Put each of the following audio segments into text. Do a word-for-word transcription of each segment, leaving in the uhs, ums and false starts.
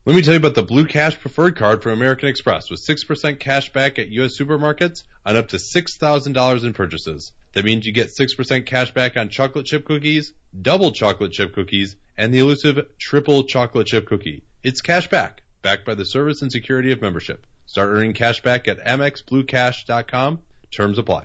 Let me tell you about the Blue Cash Preferred Card from American Express with six percent cash back at U S supermarkets on up to six thousand dollars in purchases. That means you get six percent cash back on chocolate chip cookies, double chocolate chip cookies, and the elusive triple chocolate chip cookie. It's cash back, backed by the service and security of membership. Start earning cash back at amex blue cash dot com. Terms apply.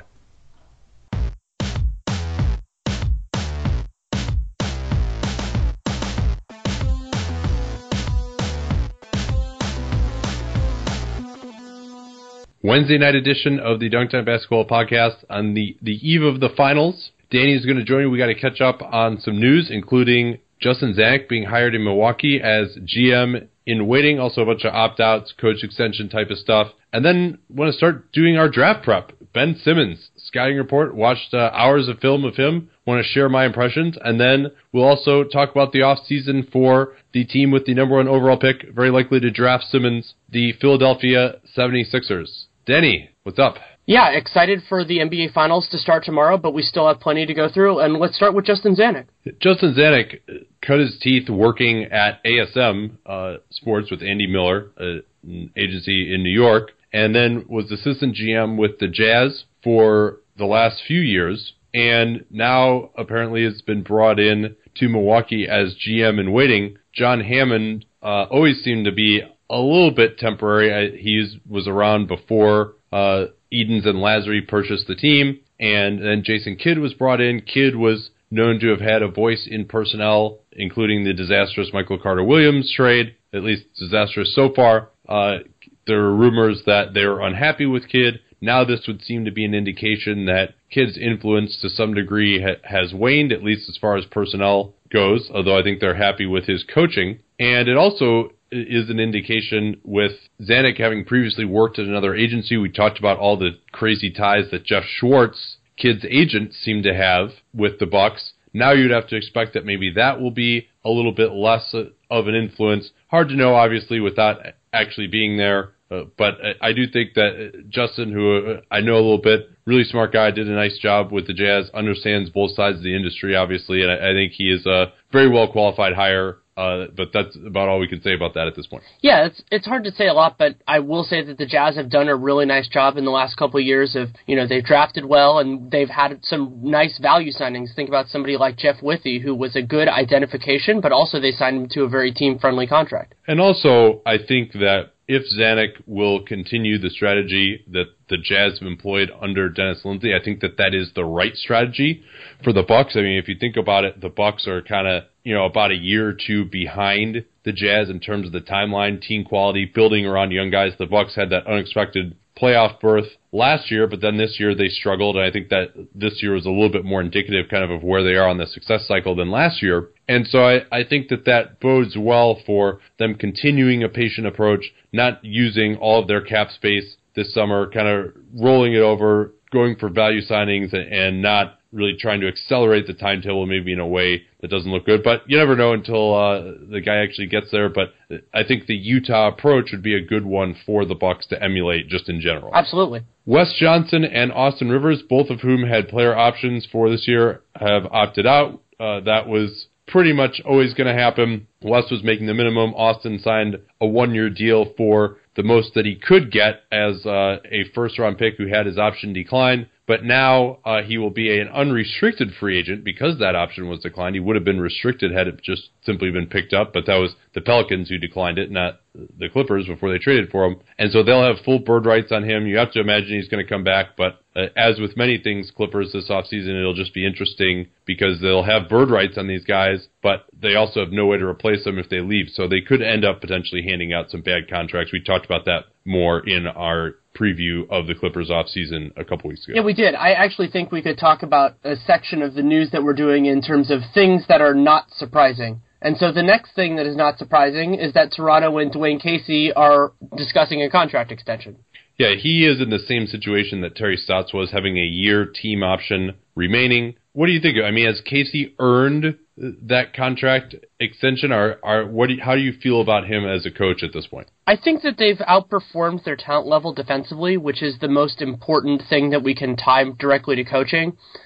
Wednesday night edition of the Dunktown Basketball Podcast on the, the eve of the finals. Danny's going to join me. We got to catch up on some news, including Justin Zanik being hired in Milwaukee as G M in waiting, also a bunch of opt-outs, coach extension type of stuff. And then want to start doing our draft prep. Ben Simmons, scouting report, watched uh, hours of film of him, want to share my impressions. And then we'll also talk about the offseason for the team with the number one overall pick, very likely to draft Simmons, the Philadelphia seventy-sixers. Denny, what's up? Yeah, excited for the N B A Finals to start tomorrow, but we still have plenty to go through. And let's start with Justin Zanik. Justin Zanik cut his teeth working at A S M uh, Sports with Andy Miller, uh, an agency in New York, and then was assistant G M with the Jazz for the last few years, and now apparently has been brought in to Milwaukee as G M in waiting. John Hammond uh, always seemed to be a little bit temporary. He was around before uh, Edens and Lazary purchased the team, and then Jason Kidd was brought in. Kidd was known to have had a voice in personnel, including the disastrous Michael Carter-Williams trade, at least disastrous so far. Uh, there were rumors that they were unhappy with Kidd. Now this would seem to be an indication that Kidd's influence to some degree ha- has waned, at least as far as personnel goes, although I think they're happy with his coaching. And it also is an indication with Zanik having previously worked at another agency. We talked about all the crazy ties that Jeff Schwartz, Kidd's agent, seemed to have with the Bucks. Now you'd have to expect that maybe that will be a little bit less of an influence. Hard to know, obviously, without actually being there. Uh, but I do think that Justin, who I know a little bit, really smart guy, did a nice job with the Jazz, understands both sides of the industry, obviously, and I, I think he is a very well-qualified hire. Uh, but that's about all we can say about that at this point. Yeah, it's it's hard to say a lot, but I will say that the Jazz have done a really nice job in the last couple of years of, you know, they've drafted well and they've had some nice value signings. Think about somebody like Jeff Withey, who was a good identification, but also they signed him to a very team-friendly contract. And also, I think that if Zanik will continue the strategy that the Jazz have employed under Dennis Lindsey, I think that that is the right strategy for the Bucks. I mean, if you think about it, the Bucks are kind of, you know, about a year or two behind the Jazz in terms of the timeline, team quality, building around young guys. The Bucks had that unexpected playoff berth last year, but then this year they struggled, and I think that this year was a little bit more indicative kind of of where they are on the success cycle than last year. And so I, I think that that bodes well for them continuing a patient approach, not using all of their cap space this summer, kind of rolling it over, going for value signings, and, and not really trying to accelerate the timetable maybe in a way that doesn't look good. But you never know until uh, the guy actually gets there. But I think the Utah approach would be a good one for the Bucks to emulate just in general. Absolutely. Wes Johnson and Austin Rivers, both of whom had player options for this year, have opted out. Uh, that was pretty much always going to happen. Wes was making the minimum. Austin signed a one-year deal for the most that he could get as uh, a first-round pick who had his option declined. But now uh, he will be an unrestricted free agent because that option was declined. He would have been restricted had it just simply been picked up, but that was the Pelicans who declined it, not the Clippers before they traded for him. And so they'll have full bird rights on him. You have to imagine he's going to come back, but uh, as with many things Clippers this offseason, it'll just be interesting because they'll have bird rights on these guys, but they also have no way to replace them if they leave. So they could end up potentially handing out some bad contracts. We talked about that more in our preview of the Clippers offseason a couple weeks ago. Yeah, we did. I actually think we could talk about a section of the news that we're doing in terms of things that are not surprising. And so the next thing that is not surprising is that Toronto and Dwayne Casey are discussing a contract extension. Yeah, he is in the same situation that Terry Stotts was, having a year team option remaining. What do you think? I mean, has Casey earned that contract extension, or, or what? Do you, how do you feel about him as a coach at this point? I think that they've outperformed their talent level defensively, which is the most important thing that we can tie directly to coaching.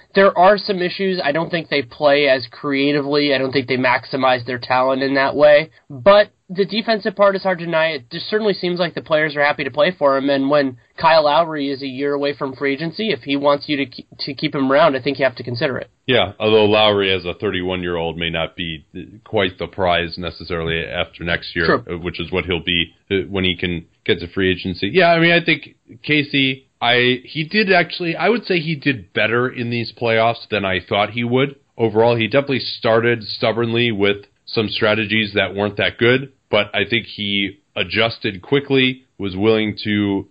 there are some issues. I don't think they play as creatively. I don't think they maximize their talent in that way. But the defensive part is hard to deny. It just certainly seems like the players are happy to play for him. And when Kyle Lowry is a year away from free agency, if he wants you to keep, to keep him around, I think you have to consider it. Yeah, although Lowry as a thirty-one-year-old may not be quite the prize necessarily after next year, True. which is what he'll be when he can get to free agency. Yeah, I mean, I think Casey, I he did actually, I would say he did better in these playoffs than I thought he would. Overall, he definitely started stubbornly with some strategies that weren't that good, but I think he adjusted quickly, was willing to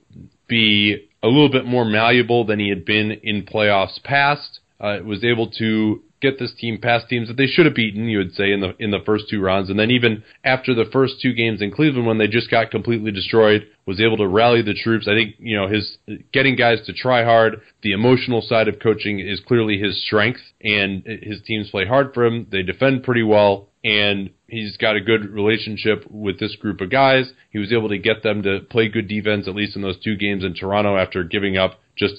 be a little bit more malleable than he had been in playoffs past, uh, was able to get this team past teams that they should have beaten, you would say, in the in the first two rounds. And then even after the first two games in Cleveland, when they just got completely destroyed, was able to rally the troops. I think, you know, his getting guys to try hard, the emotional side of coaching is clearly his strength, and his teams play hard for him. They defend pretty well, and he's got a good relationship with this group of guys. He was able to get them to play good defense, at least in those two games in Toronto, after giving up just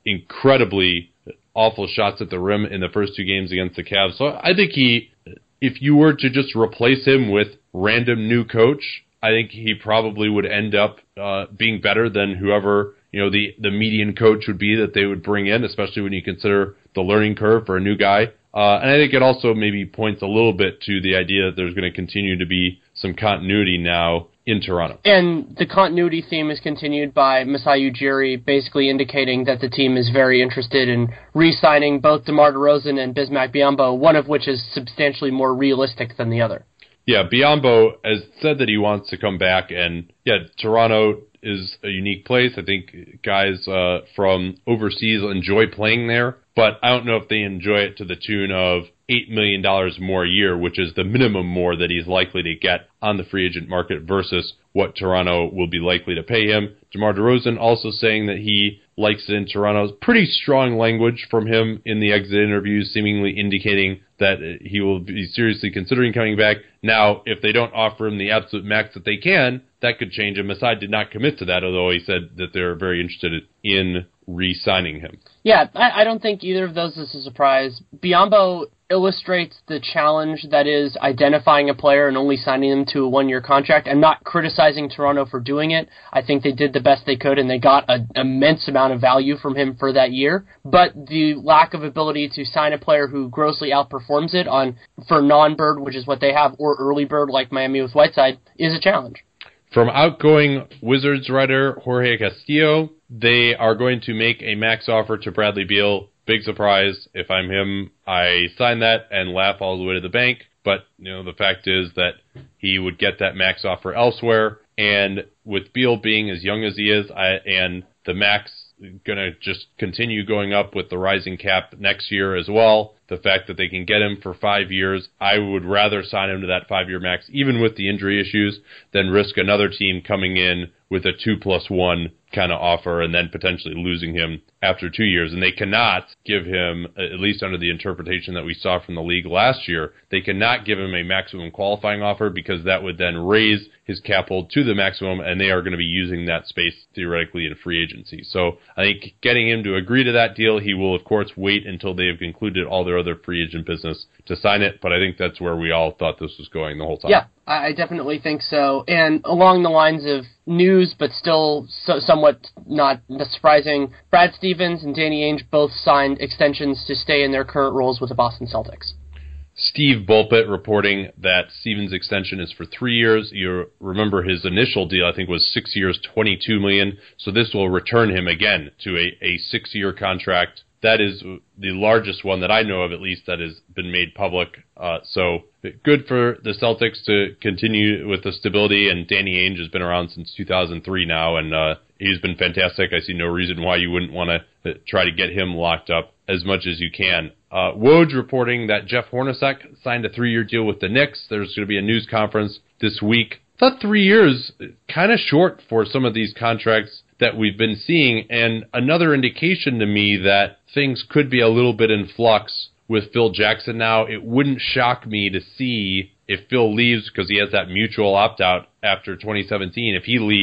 incredibly awful shots at the rim in the first two games against the Cavs. So I think he, if you were to just replace him with random new coach, I think he probably would end up uh, being better than whoever, you know, the, the median coach would be that they would bring in, especially when you consider the learning curve for a new guy. Uh, and I think it also maybe points a little bit to the idea that there's going to continue to be some continuity now in Toronto. And the continuity theme is continued by Masai Ujiri, basically indicating that the team is very interested in re-signing both DeMar DeRozan and Bismack Biyombo, one of which is substantially more realistic than the other. Yeah, Biyombo has said that he wants to come back, and yeah, Toronto is a unique place. I think guys uh, from overseas enjoy playing there, but I don't know if they enjoy it to the tune of eight million dollars more a year, which is the minimum more that he's likely to get on the free agent market versus what Toronto will be likely to pay him. DeMar DeRozan also saying that he likes it in Toronto. Pretty strong language from him in the exit interviews, seemingly indicating that he will be seriously considering coming back. Now, if they don't offer him the absolute max that they can, that could change him. Masai did not commit to that, although he said that they're very interested in re-signing him. Yeah, I, I don't think either of those is a surprise. Biyombo illustrates the challenge that is identifying a player and only signing them to a one-year contract. I'm not criticizing Toronto for doing it. I think they did the best they could, and they got an immense amount of value from him for that year. But the lack of ability to sign a player who grossly outperforms it on for non-bird, which is what they have, or early bird like Miami with Whiteside, is a challenge. From outgoing Wizards writer Jorge Castillo, they are going to make a max offer to Bradley Beal. Big surprise. If I'm him, I sign that and laugh all the way to the bank. But, you know, the fact is that he would get that max offer elsewhere. And with Beal being as young as he is, I, and the max going to just continue going up with the rising cap next year as well, the fact that they can get him for five years, I would rather sign him to that five-year max, even with the injury issues, than risk another team coming in with a two plus one kind of offer and then potentially losing him after two years. And they cannot give him, at least under the interpretation that we saw from the league last year, they cannot give him a maximum qualifying offer because that would then raise his cap hold to the maximum, and they are going to be using that space theoretically in free agency. So I think getting him to agree to that deal, he will of course wait until they have concluded all their other free agent business to sign it, but I think that's where we all thought this was going the whole time. Yeah, I definitely think so. And along the lines of news, but still so, somewhat not surprising, Brad Stevens and Danny Ainge both signed extensions to stay in their current roles with the Boston Celtics. Steve Bulpett reporting that Stevens' extension is for three years. You remember his initial deal, I think, was six years, twenty-two million dollars. So this will return him again to a, a six-year contract. That is the largest one that I know of, at least, that has been made public. Uh, so good for the Celtics to continue with the stability, and Danny Ainge has been around since two thousand three now, and uh, he's been fantastic. I see no reason why you wouldn't want to try to get him locked up as much as you can. Uh, Woj reporting that Jeff Hornacek signed a three-year deal with the Knicks. There's going to be a news conference this week. I thought three years, kind of short for some of these contracts that we've been seeing, and another indication to me that things could be a little bit in flux with Phil Jackson now. It wouldn't shock me to see if Phil leaves because he has that mutual opt-out after twenty seventeen. If he leaves,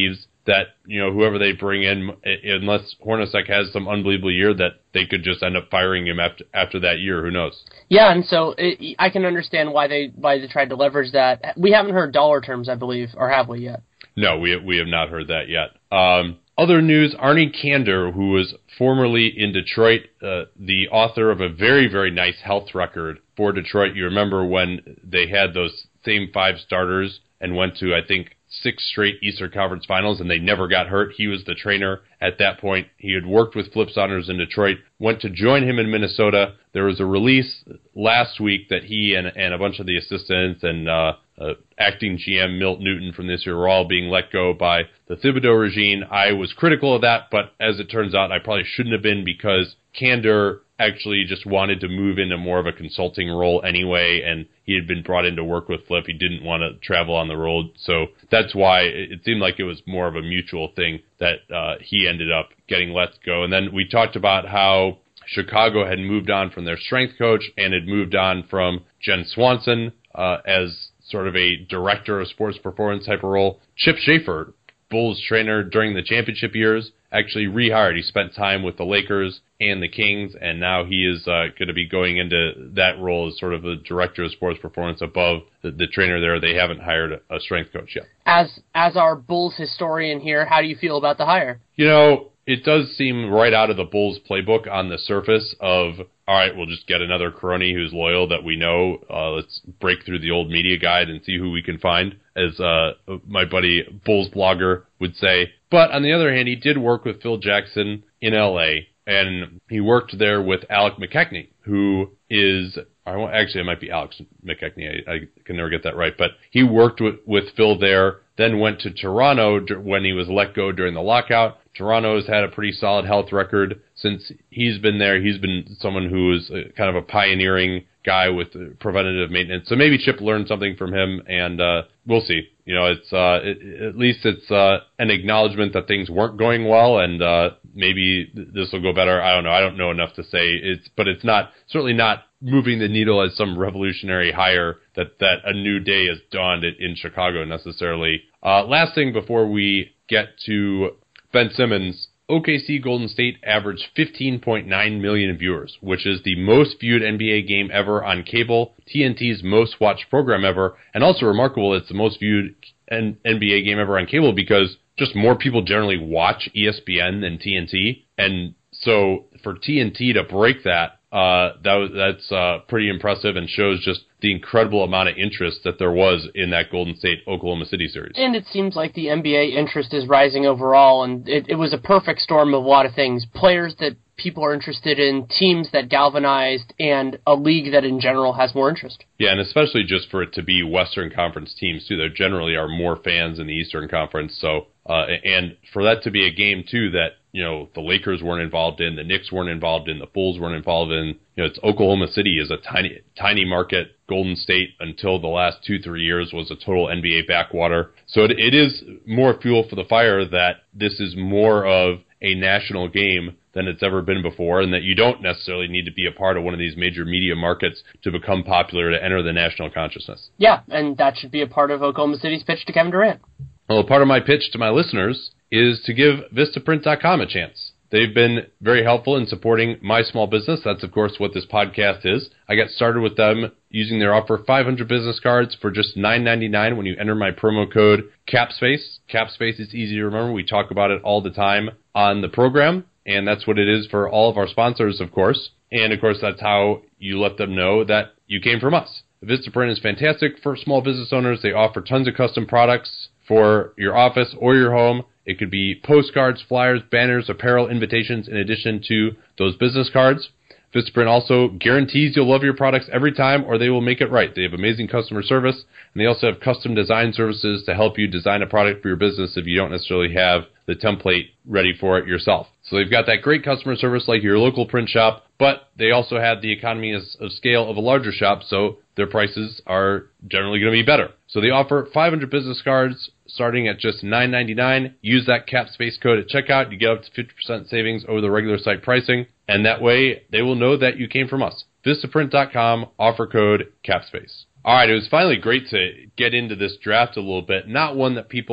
that, you know, whoever they bring in, unless Hornacek has some unbelievable year, that they could just end up firing him after after that year. Who knows? Yeah, and so it, I can understand why they why they tried to leverage that. We haven't heard dollar terms, I believe, or have we yet? No, we we have not heard that yet. Um, other news, Arnie Kander, who was formerly in Detroit, uh, the author of a very, very nice health record for Detroit. You remember when they had those same five starters and went to, I think, six straight Eastern Conference Finals, and they never got hurt. He was the trainer at that point. He had worked with Flip Saunders in Detroit, went to join him in Minnesota. There was a release last week that he and, and a bunch of the assistants and uh, uh, acting G M Milt Newton from this year were all being let go by the Thibodeau regime. I was critical of that, but as it turns out, I probably shouldn't have been, because Kander actually just wanted to move into more of a consulting role anyway, and he had been brought in to work with Flip. He didn't want to travel on the road, so that's why it seemed like it was more of a mutual thing that uh, he ended up getting let go. And then we talked about how Chicago had moved on from their strength coach and had moved on from Jen Swanson uh, as sort of a director of sports performance type of role. Chip Schaefer, Bulls trainer during the championship years, actually rehired. He spent time with the Lakers and the Kings, and now he is uh, going to be going into that role as sort of the director of sports performance above the, the trainer there. They haven't hired a, a strength coach yet. As as our Bulls historian here, how do you feel about the hire? You know, it does seem right out of the Bulls playbook on the surface of, all right, we'll just get another crony who's loyal that we know. Uh, let's break through the old media guide and see who we can find, as uh, my buddy Bulls blogger would say. But on the other hand, he did work with Phil Jackson in L A, and he worked there with Alec McKechnie, who is, I won't, actually it might be Alex McKechnie, I, I can never get that right, but he worked with, with Phil there, then went to Toronto when he was let go during the lockout. Toronto has had a pretty solid health record since he's been there. He's been someone who is a, kind of a pioneering guy with preventative maintenance. So maybe Chip learned something from him, and uh, we'll see. You know, it's uh, it, at least it's uh, an acknowledgement that things weren't going well, and uh, maybe this will go better. I don't know. I don't know enough to say it's, but it's not certainly not moving the needle as some revolutionary hire that that a new day has dawned in Chicago necessarily. Uh, last thing before we get to Ben Simmons, O K C Golden State averaged fifteen point nine million viewers, which is the most viewed N B A game ever on cable, T N T's most watched program ever, and also remarkable, it's the most viewed N B A game ever on cable because just more people generally watch E S P N than T N T, and so for T N T to break that, uh, that was, that's uh, pretty impressive and shows just the incredible amount of interest that there was in that Golden State-Oklahoma City series. And it seems like the N B A interest is rising overall, and it, it was a perfect storm of a lot of things. Players that people are interested in, teams that galvanized, and a league that in general has more interest. Yeah, and especially just for it to be Western Conference teams, too. There generally are more fans in the Eastern Conference, so uh, and for that to be a game, too, that you know, the Lakers weren't involved in, the Knicks weren't involved in, the Bulls weren't involved in. You know, it's Oklahoma City is a tiny, tiny market. Golden State, until the last two, three years, was a total N B A backwater. So it, it is more fuel for the fire that this is more of a national game than it's ever been before, and that you don't necessarily need to be a part of one of these major media markets to become popular, to enter the national consciousness. Yeah, and that should be a part of Oklahoma City's pitch to Kevin Durant. Well, part of my pitch to my listeners is to give Vistaprint dot com a chance. They've been very helpful in supporting my small business. That's, of course, what this podcast is. I got started with them using their offer five hundred business cards for just nine ninety-nine when you enter my promo code CAPSPACE. CAPSPACE is easy to remember. We talk about it all the time on the program, and that's what it is for all of our sponsors, of course. And, of course, that's how you let them know that you came from us. Vistaprint is fantastic for small business owners. They offer tons of custom products for your office or your home. It could be postcards, flyers, banners, apparel, invitations, in addition to those business cards. Vistaprint also guarantees you'll love your products every time, or they will make it right. They have amazing customer service, and they also have custom design services to help you design a product for your business if you don't necessarily have the template ready for it yourself. So they've got that great customer service like your local print shop, but they also have the economies of scale of a larger shop, so their prices are generally going to be better. So they offer five hundred business cards starting at just nine ninety-nine. Use that CAPSPACE code at checkout. You get up to fifty percent savings over the regular site pricing, and that way they will know that you came from us. Vistaprint dot com, offer code CAPSPACE. All right, it was finally great to get into this draft a little bit. Not one that people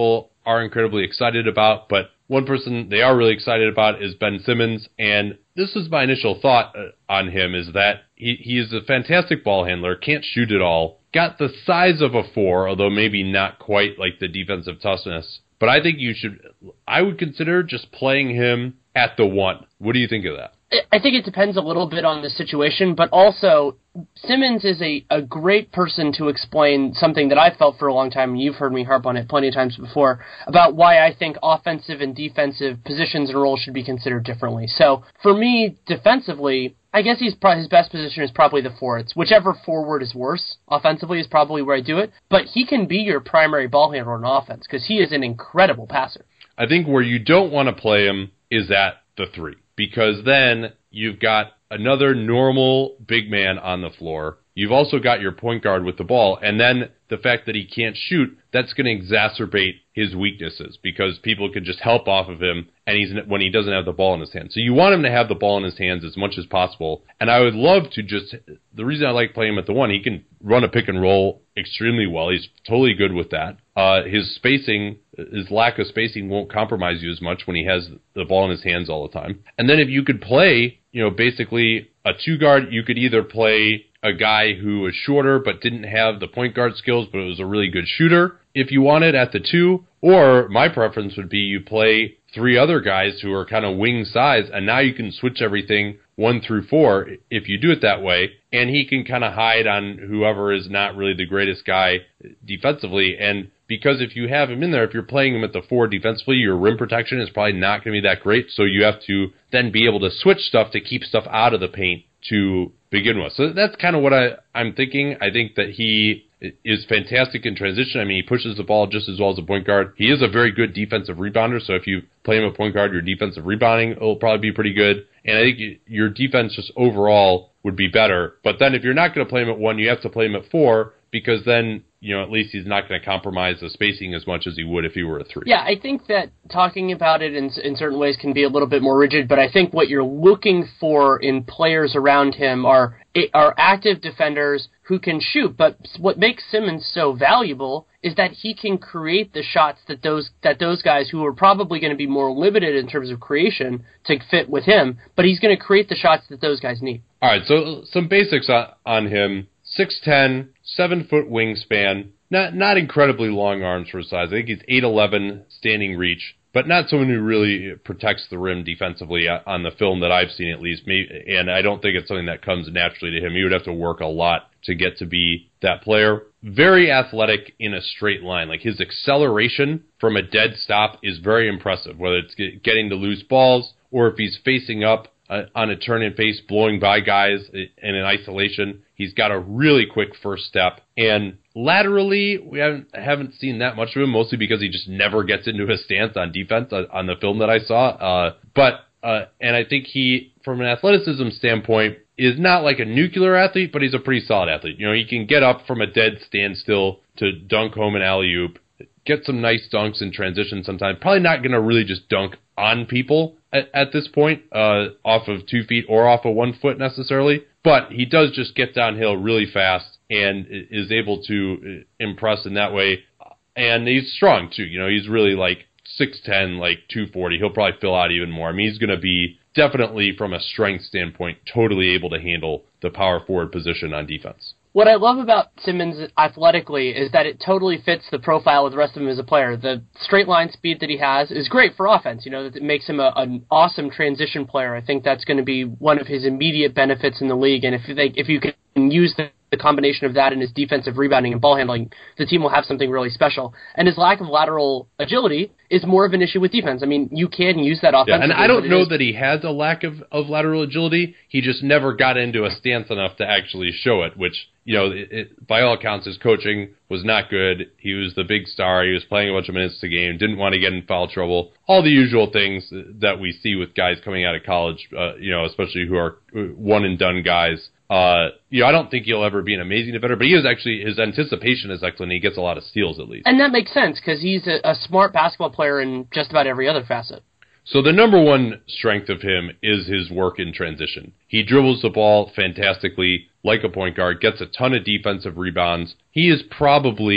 are incredibly excited about, but one person they are really excited about is Ben Simmons, and this was my initial thought on him, is that he, he is a fantastic ball handler, can't shoot at all, got the size of a four, although maybe not quite like the defensive toughness. But I think you should, I would consider just playing him at the one. What do you think of that? I think it depends a little bit on the situation, but also Simmons is a, a great person to explain something that I've felt for a long time, and you've heard me harp on it plenty of times before, about why I think offensive and defensive positions and roles should be considered differently. So for me, defensively, I guess he's probably, his best position is probably the four. It's whichever forward is worse offensively is probably where I do it, but he can be your primary ball handler on offense because he is an incredible passer. I think where you don't want to play him is at the three, because then you've got another normal big man on the floor. You've also got your point guard with the ball, and then the fact that he can't shoot, that's going to exacerbate his weaknesses because people can just help off of him and he's when he doesn't have the ball in his hands. So you want him to have the ball in his hands as much as possible. And I would love to just, the reason I like playing him at the one, he can run a pick and roll extremely well. He's totally good with that. Uh, his spacing, his lack of spacing won't compromise you as much when he has the ball in his hands all the time. And then if you could play, you know, basically a two guard, you could either play a guy who was shorter but didn't have the point guard skills, but was a really good shooter if you wanted at the two, or my preference would be you play three other guys who are kind of wing size, and now you can switch everything one through four if you do it that way, and he can kind of hide on whoever is not really the greatest guy defensively. And because if you have him in there, if you're playing him at the four defensively, your rim protection is probably not going to be that great, so you have to then be able to switch stuff to keep stuff out of the paint to begin with. So that's kind of what I, I'm thinking. I think that he is fantastic in transition. I mean, he pushes the ball just as well as a point guard. He is a very good defensive rebounder, so if you play him a point guard, your defensive rebounding will probably be pretty good. And I think your defense just overall would be better. But then if you're not going to play him at one, you have to play him at four, because then, you know, at least he's not going to compromise the spacing as much as he would if he were a three. Yeah, I think that talking about it in, in certain ways can be a little bit more rigid, but I think what you're looking for in players around him are are active defenders who can shoot. But what makes Simmons so valuable is that he can create the shots that those that those guys who are probably going to be more limited in terms of creation to fit with him, but he's going to create the shots that those guys need. All right, so some basics on, on him. six ten, seven foot wingspan, not not incredibly long arms for his size. I think he's eight eleven standing reach, but not someone who really protects the rim defensively on the film that I've seen, at least. And I don't think it's something that comes naturally to him. He would have to work a lot to get to be that player. Very athletic in a straight line. Like, his acceleration from a dead stop is very impressive, whether it's getting to loose balls or if he's facing up Uh, on a turn and face, blowing by guys in an isolation. He's got a really quick first step. And laterally, we haven't haven't seen that much of him, mostly because he just never gets into his stance on defense on, on the film that I saw. Uh, but, uh, and I think he, from an athleticism standpoint, is not like a nuclear athlete, but he's a pretty solid athlete. You know, he can get up from a dead standstill to dunk home an alley-oop, get some nice dunks in transition sometimes. Probably not going to really just dunk on people at, at this point, uh, off of two feet or off of one foot necessarily. But he does just get downhill really fast and is able to impress in that way. And he's strong, too. You know, he's really like six ten, like two forty. He'll probably fill out even more. I mean, he's going to be definitely, from a strength standpoint, totally able to handle the power forward position on defense. What I love about Simmons athletically is that it totally fits the profile of the rest of him as a player. The straight line speed that he has is great for offense. You know, it makes him a, an awesome transition player. I think that's going to be one of his immediate benefits in the league. And if they, if you can use the, the combination of that and his defensive rebounding and ball handling, the team will have something really special. And his lack of lateral agility is more of an issue with defense. I mean, you can use that offensively. Yeah, and I don't know is, that he has a lack of, of lateral agility. He just never got into a stance enough to actually show it, which, you know, it, it, by all accounts, his coaching was not good. He was the big star. He was playing a bunch of minutes a game, didn't want to get in foul trouble. All the usual things that we see with guys coming out of college, uh, you know, especially who are one-and-done guys. Uh, you know, I don't think he'll ever be an amazing defender, but he is actually, his anticipation is excellent. He gets a lot of steals, at least. And that makes sense, because he's a, a smart basketball player in just about every other facet. So the number one strength of him is his work in transition. He dribbles the ball fantastically like a point guard, gets a ton of defensive rebounds. He is probably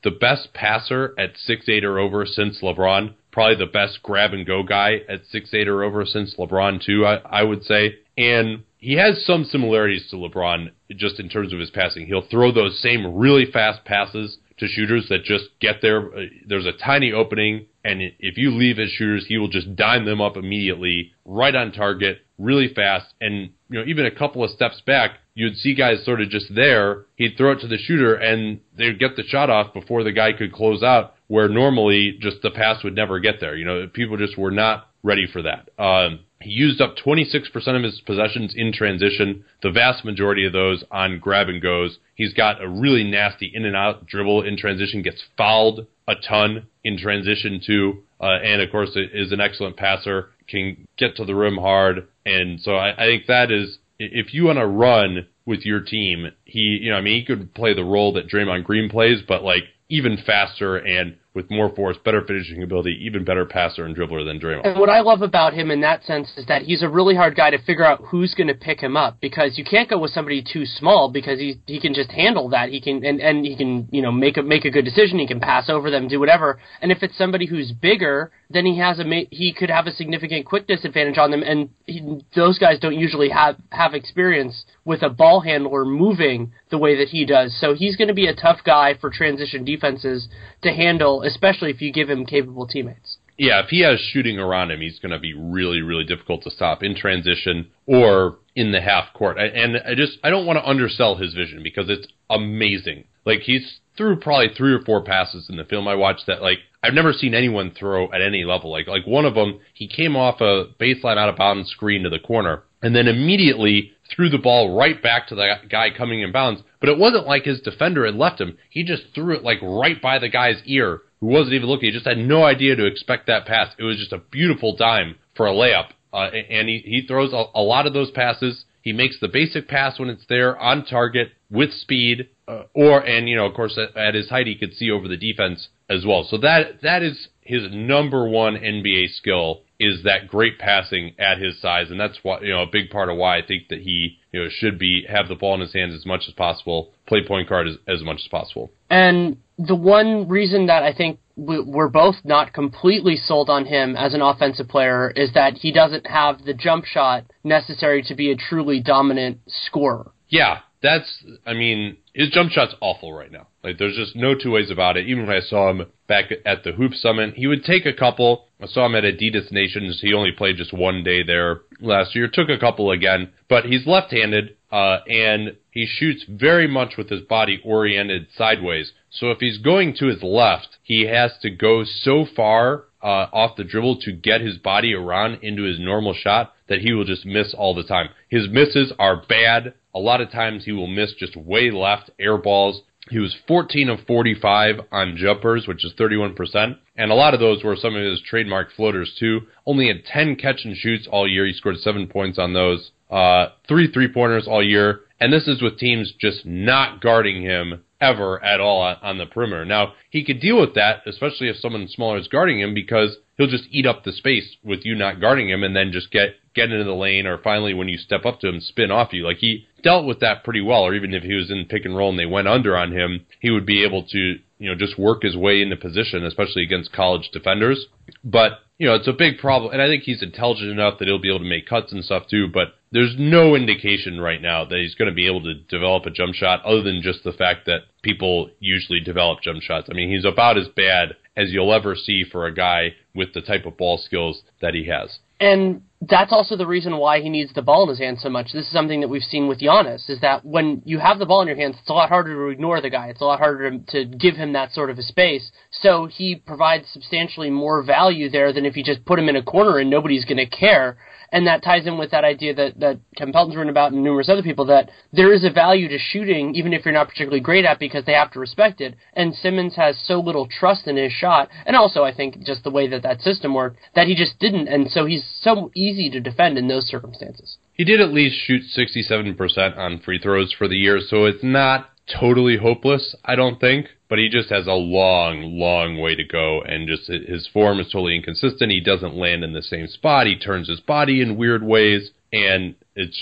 the best passer at six eight or over since LeBron. Probably the best grab-and-go guy at six eight or over since LeBron, too, I, I would say. And he has some similarities to LeBron just in terms of his passing. He'll throw those same really fast passes to shooters that just get there. There's a tiny opening, and if you leave his shooters, he will just dime them up immediately, right on target, really fast. And you know, even a couple of steps back, you'd see guys sort of just there. He'd throw it to the shooter, and they'd get the shot off before the guy could close out, where normally just the pass would never get there. You know, people just were not ready for that. Um, he used up twenty-six percent of his possessions in transition, the vast majority of those on grab and goes. He's got a really nasty in and out dribble in transition, gets fouled a ton in transition too, uh, and of course is an excellent passer, can get to the rim hard. And so I, I think that is, if you want to run with your team, he, you know, I mean, he could play the role that Draymond Green plays, but like even faster and with more force, better finishing ability, even better passer and dribbler than Draymond. And what I love about him in that sense is that he's a really hard guy to figure out who's going to pick him up, because you can't go with somebody too small, because he he can just handle that. He can and, and he can, you know, make a make a good decision. He can pass over them, do whatever. And if it's somebody who's bigger, then he has a he could have a significant quickness advantage on them. And he, those guys don't usually have have experience with a ball handler moving the way that he does. So he's going to be a tough guy for transition defenses to handle, especially if you give him capable teammates. Yeah, if he has shooting around him, he's going to be really, really difficult to stop in transition or in the half court. And I just, I don't want to undersell his vision, because it's amazing. Like, he's threw probably three or four passes in the film I watched that, like, I've never seen anyone throw at any level. Like, like one of them, he came off a baseline out of bounds screen to the corner, and then immediately threw the ball right back to the guy coming in bounds. But it wasn't like his defender had left him. He just threw it like right by the guy's ear, who wasn't even looking. He just had no idea to expect that pass. It was just a beautiful dime for a layup. Uh, and he, he throws a, a lot of those passes. He makes the basic pass when it's there, on target, with speed, uh, or, and, you know, of course, at, at his height, he could see over the defense as well. So that that is his number one N B A skill, is that great passing at his size. And that's why, you know, a big part of why I think that he, you know, should be, have the ball in his hands as much as possible, play point guard as, as much as possible. And the one reason that I think we're both not completely sold on him as an offensive player is that he doesn't have the jump shot necessary to be a truly dominant scorer. Yeah, that's, I mean, his jump shot's awful right now. Like, there's just no two ways about it. Even when I saw him back at the Hoop Summit, he would take a couple. I saw him at Adidas Nations. He only played just one day there last year. Took a couple again. But he's left-handed, uh, and he shoots very much with his body oriented sideways. So if he's going to his left, he has to go so far uh, off the dribble to get his body around into his normal shot that he will just miss all the time. His misses are bad. A lot of times he will miss just way left air balls. He was fourteen of forty-five on jumpers, which is thirty-one percent. And a lot of those were some of his trademark floaters, too. Only had ten catch and shoots all year. He scored seven points on those. Uh, three three-pointers all year. And this is with teams just not guarding him ever at all on the perimeter. Now, he could deal with that, especially if someone smaller is guarding him, because he'll just eat up the space with you not guarding him and then just get, get into the lane, or finally when you step up to him, spin off you. Like, he dealt with that pretty well, or even if he was in pick and roll and they went under on him, he would be able to, you know, just work his way into position, especially against college defenders. But, you know, it's a big problem, and I think he's intelligent enough that he'll be able to make cuts and stuff too, but there's no indication right now that he's going to be able to develop a jump shot, other than just the fact that people usually develop jump shots. I mean, he's about as bad as you'll ever see for a guy with the type of ball skills that he has. And that's also the reason why he needs the ball in his hands so much. This is something that we've seen with Giannis, is that when you have the ball in your hands, it's a lot harder to ignore the guy. It's a lot harder to, to give him that sort of a space. So he provides substantially more value there than if you just put him in a corner and nobody's going to care. And that ties in with that idea that, that Kevin Pelton's written about and numerous other people, that there is a value to shooting, even if you're not particularly great at, because they have to respect it. And Simmons has so little trust in his shot, and also I think just the way that that system worked, that he just didn't. And so he's so easy to defend in those circumstances. He did at least shoot sixty-seven percent on free throws for the year, so it's not totally hopeless, I don't think, but he just has a long, long way to go, and just his form is totally inconsistent. He doesn't land in the same spot. He turns his body in weird ways, and it's just,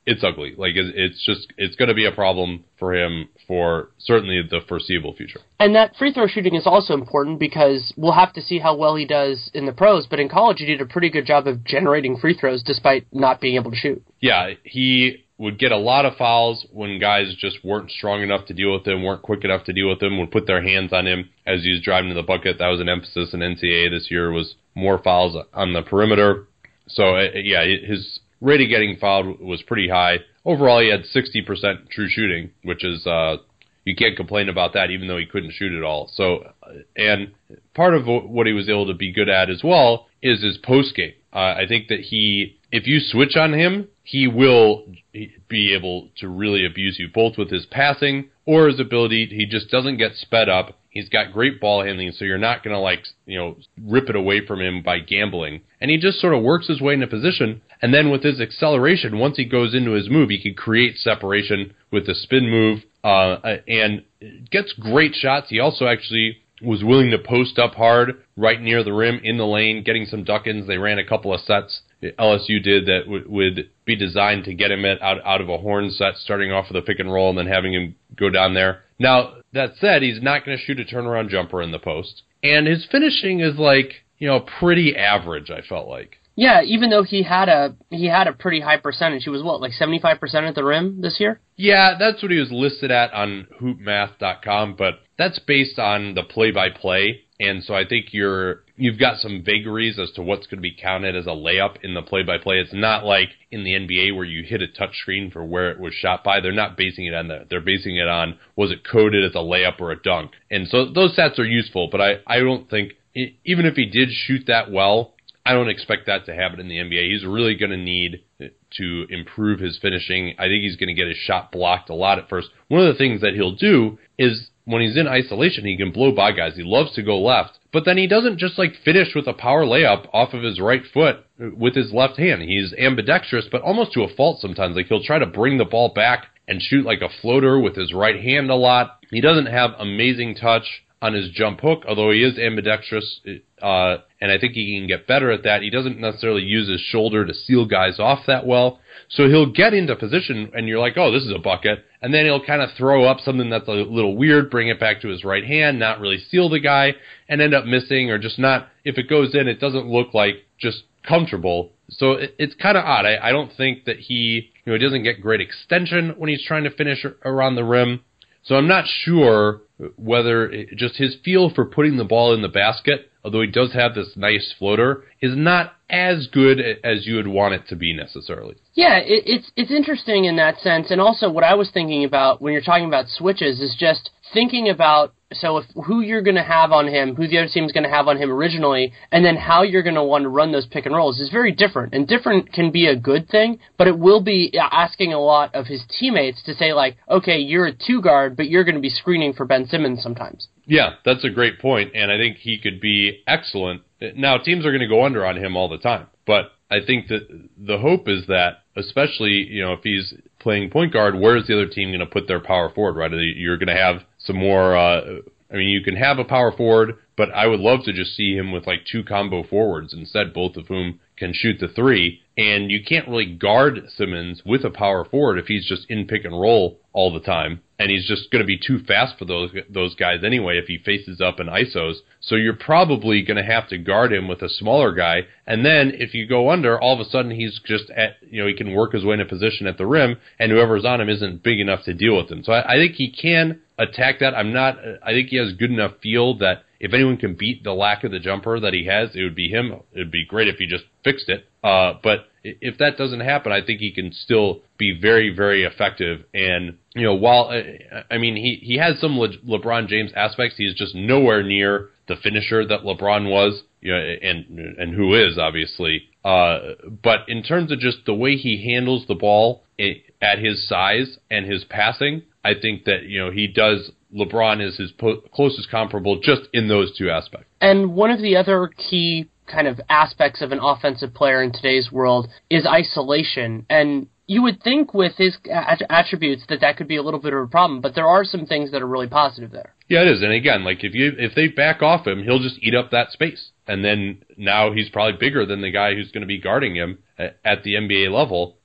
it's ugly. Like it, it's just it's going to be a problem for him for certainly the foreseeable future. And that free throw shooting is also important because we'll have to see how well he does in the pros. But in college, he did a pretty good job of generating free throws despite not being able to shoot. Yeah, he would get a lot of fouls when guys just weren't strong enough to deal with him, weren't quick enough to deal with him, would put their hands on him as he was driving to the bucket. That was an emphasis in N C double A this year, was more fouls on the perimeter. So, uh, yeah, his rate of getting fouled was pretty high. Overall, he had sixty percent true shooting, which is, uh, you can't complain about that, even though he couldn't shoot at all. So, and part of what he was able to be good at as well is his post game. Uh, I think that he, if you switch on him, he will be able to really abuse you, both with his passing or his ability. He just doesn't get sped up. He's got great ball handling, so you're not going to, like, you know, rip it away from him by gambling. And he just sort of works his way into position. And then with his acceleration, once he goes into his move, he can create separation with the spin move uh, and gets great shots. He also actually was willing to post up hard right near the rim in the lane, getting some duck-ins. They ran a couple of sets, L S U did, that w- would be designed to get him at, out, out of a horn set, starting off with a pick and roll and then having him go down there. Now, that said, he's not going to shoot a turnaround jumper in the post. And his finishing is, like, you know, pretty average, I felt like. Yeah, even though he had a he had a pretty high percentage. He was, what, like seventy-five percent at the rim this year? Yeah, that's what he was listed at on hoop math dot com, but that's based on the play-by-play. And so I think you're, you've got some vagaries as to what's going to be counted as a layup in the play-by-play. It's not like in the N B A where you hit a touch screen for where it was shot by. They're not basing it on that. They're basing it on, was it coded as a layup or a dunk? And so those stats are useful, but I, I don't think, even if he did shoot that well, I don't expect that to happen in the N B A. He's really going to need to improve his finishing. I think he's going to get his shot blocked a lot at first. One of the things that he'll do is when he's in isolation, he can blow by guys. He loves to go left, but then he doesn't just like finish with a power layup off of his right foot with his left hand. He's ambidextrous, but almost to a fault sometimes. Like he'll try to bring the ball back and shoot like a floater with his right hand a lot. He doesn't have amazing touch on his jump hook, although he is ambidextrous, uh, and I think he can get better at that. He doesn't necessarily use his shoulder to seal guys off that well. So he'll get into position, and you're like, oh, this is a bucket. And then he'll kind of throw up something that's a little weird, bring it back to his right hand, not really seal the guy, and end up missing, or just not, if it goes in, it doesn't look like just comfortable. So it, it's kind of odd. I, I don't think that he, you know, he doesn't get great extension when he's trying to finish around the rim. So I'm not sure whether it, just his feel for putting the ball in the basket, although he does have this nice floater, is not as good as you would want it to be necessarily. Yeah, it, it's it's interesting in that sense. And also what I was thinking about when you're talking about switches is just thinking about, so if who you're going to have on him, who the other team's going to have on him originally, and then how you're going to want to run those pick and rolls is very different. And different can be a good thing, but it will be asking a lot of his teammates to say, like, okay, you're a two guard, but you're going to be screening for Ben Simmons sometimes. Yeah, that's a great point, and I think he could be excellent. Now, teams are going to go under on him all the time, but I think that the hope is that, especially, you know, if he's playing point guard, where's the other team going to put their power forward, right? You're going to have some more, uh, I mean, you can have a power forward, but I would love to just see him with like two combo forwards instead, both of whom can shoot the three. And you can't really guard Simmons with a power forward if he's just in pick and roll all the time. And he's just going to be too fast for those those guys anyway if he faces up in I S Os. So you're probably going to have to guard him with a smaller guy. And then if you go under, all of a sudden he's just at, you know, he can work his way in a position at the rim, and whoever's on him isn't big enough to deal with him. So I, I think he can attack that. I'm not, I think he has good enough feel that if anyone can beat the lack of the jumper that he has, it would be him. It would be great if he just fixed it. Uh, but if that doesn't happen, I think he can still be very, very effective. And, you know, while, I mean, he, he has some Le- LeBron James aspects, he's just nowhere near the finisher that LeBron was, you know, and, and who is, obviously. Uh, but in terms of just the way he handles the ball at his size and his passing, I think that, you know, he does, LeBron is his po- closest comparable just in those two aspects. And one of the other key kind of aspects of an offensive player in today's world is isolation. And you would think with his attributes that that could be a little bit of a problem, but there are some things that are really positive there. Yeah, it is. And again, like if you if they back off him, he'll just eat up that space. And then now he's probably bigger than the guy who's going to be guarding him at the N B A level.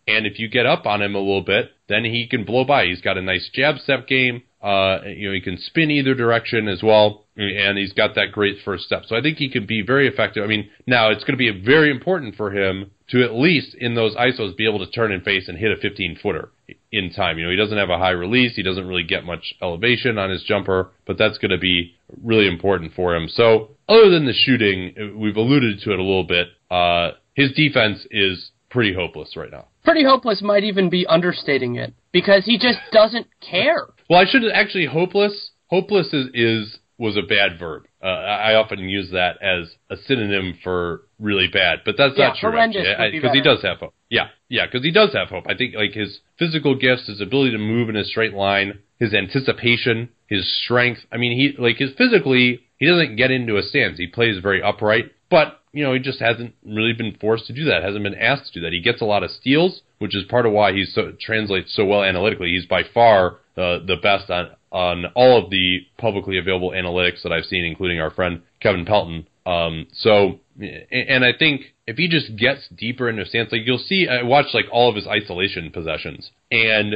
And if you get up on him a little bit, then he can blow by. He's got a nice jab step game. Uh, you know, he can spin either direction as well, and he's got that great first step. So I think he can be very effective. I mean, now it's going to be very important for him to at least in those I S Os be able to turn and face and hit a fifteen-footer in time. You know, he doesn't have a high release. He doesn't really get much elevation on his jumper, but that's going to be really important for him. So other than the shooting, we've alluded to it a little bit, uh, his defense is pretty hopeless right now. Pretty hopeless might even be understating it, because he just doesn't care. Well, I should actually, hopeless, hopeless is, is was a bad verb. Uh, I often use that as a synonym for really bad, but that's yeah, not true. Horrendous Because he does have hope. Yeah, yeah, because he does have hope. I think like his physical gifts, his ability to move in a straight line, his anticipation, his strength. I mean, he like his physically, he doesn't get into a stance. He plays very upright, but you know, he just hasn't really been forced to do that. Hasn't been asked to do that. He gets a lot of steals, which is part of why he so, translates so well analytically. He's by far uh, the best on on all of the publicly available analytics that I've seen, including our friend Kevin Pelton. Um, so, and I think if he just gets deeper into a stance, like you'll see, I watched like all of his isolation possessions, and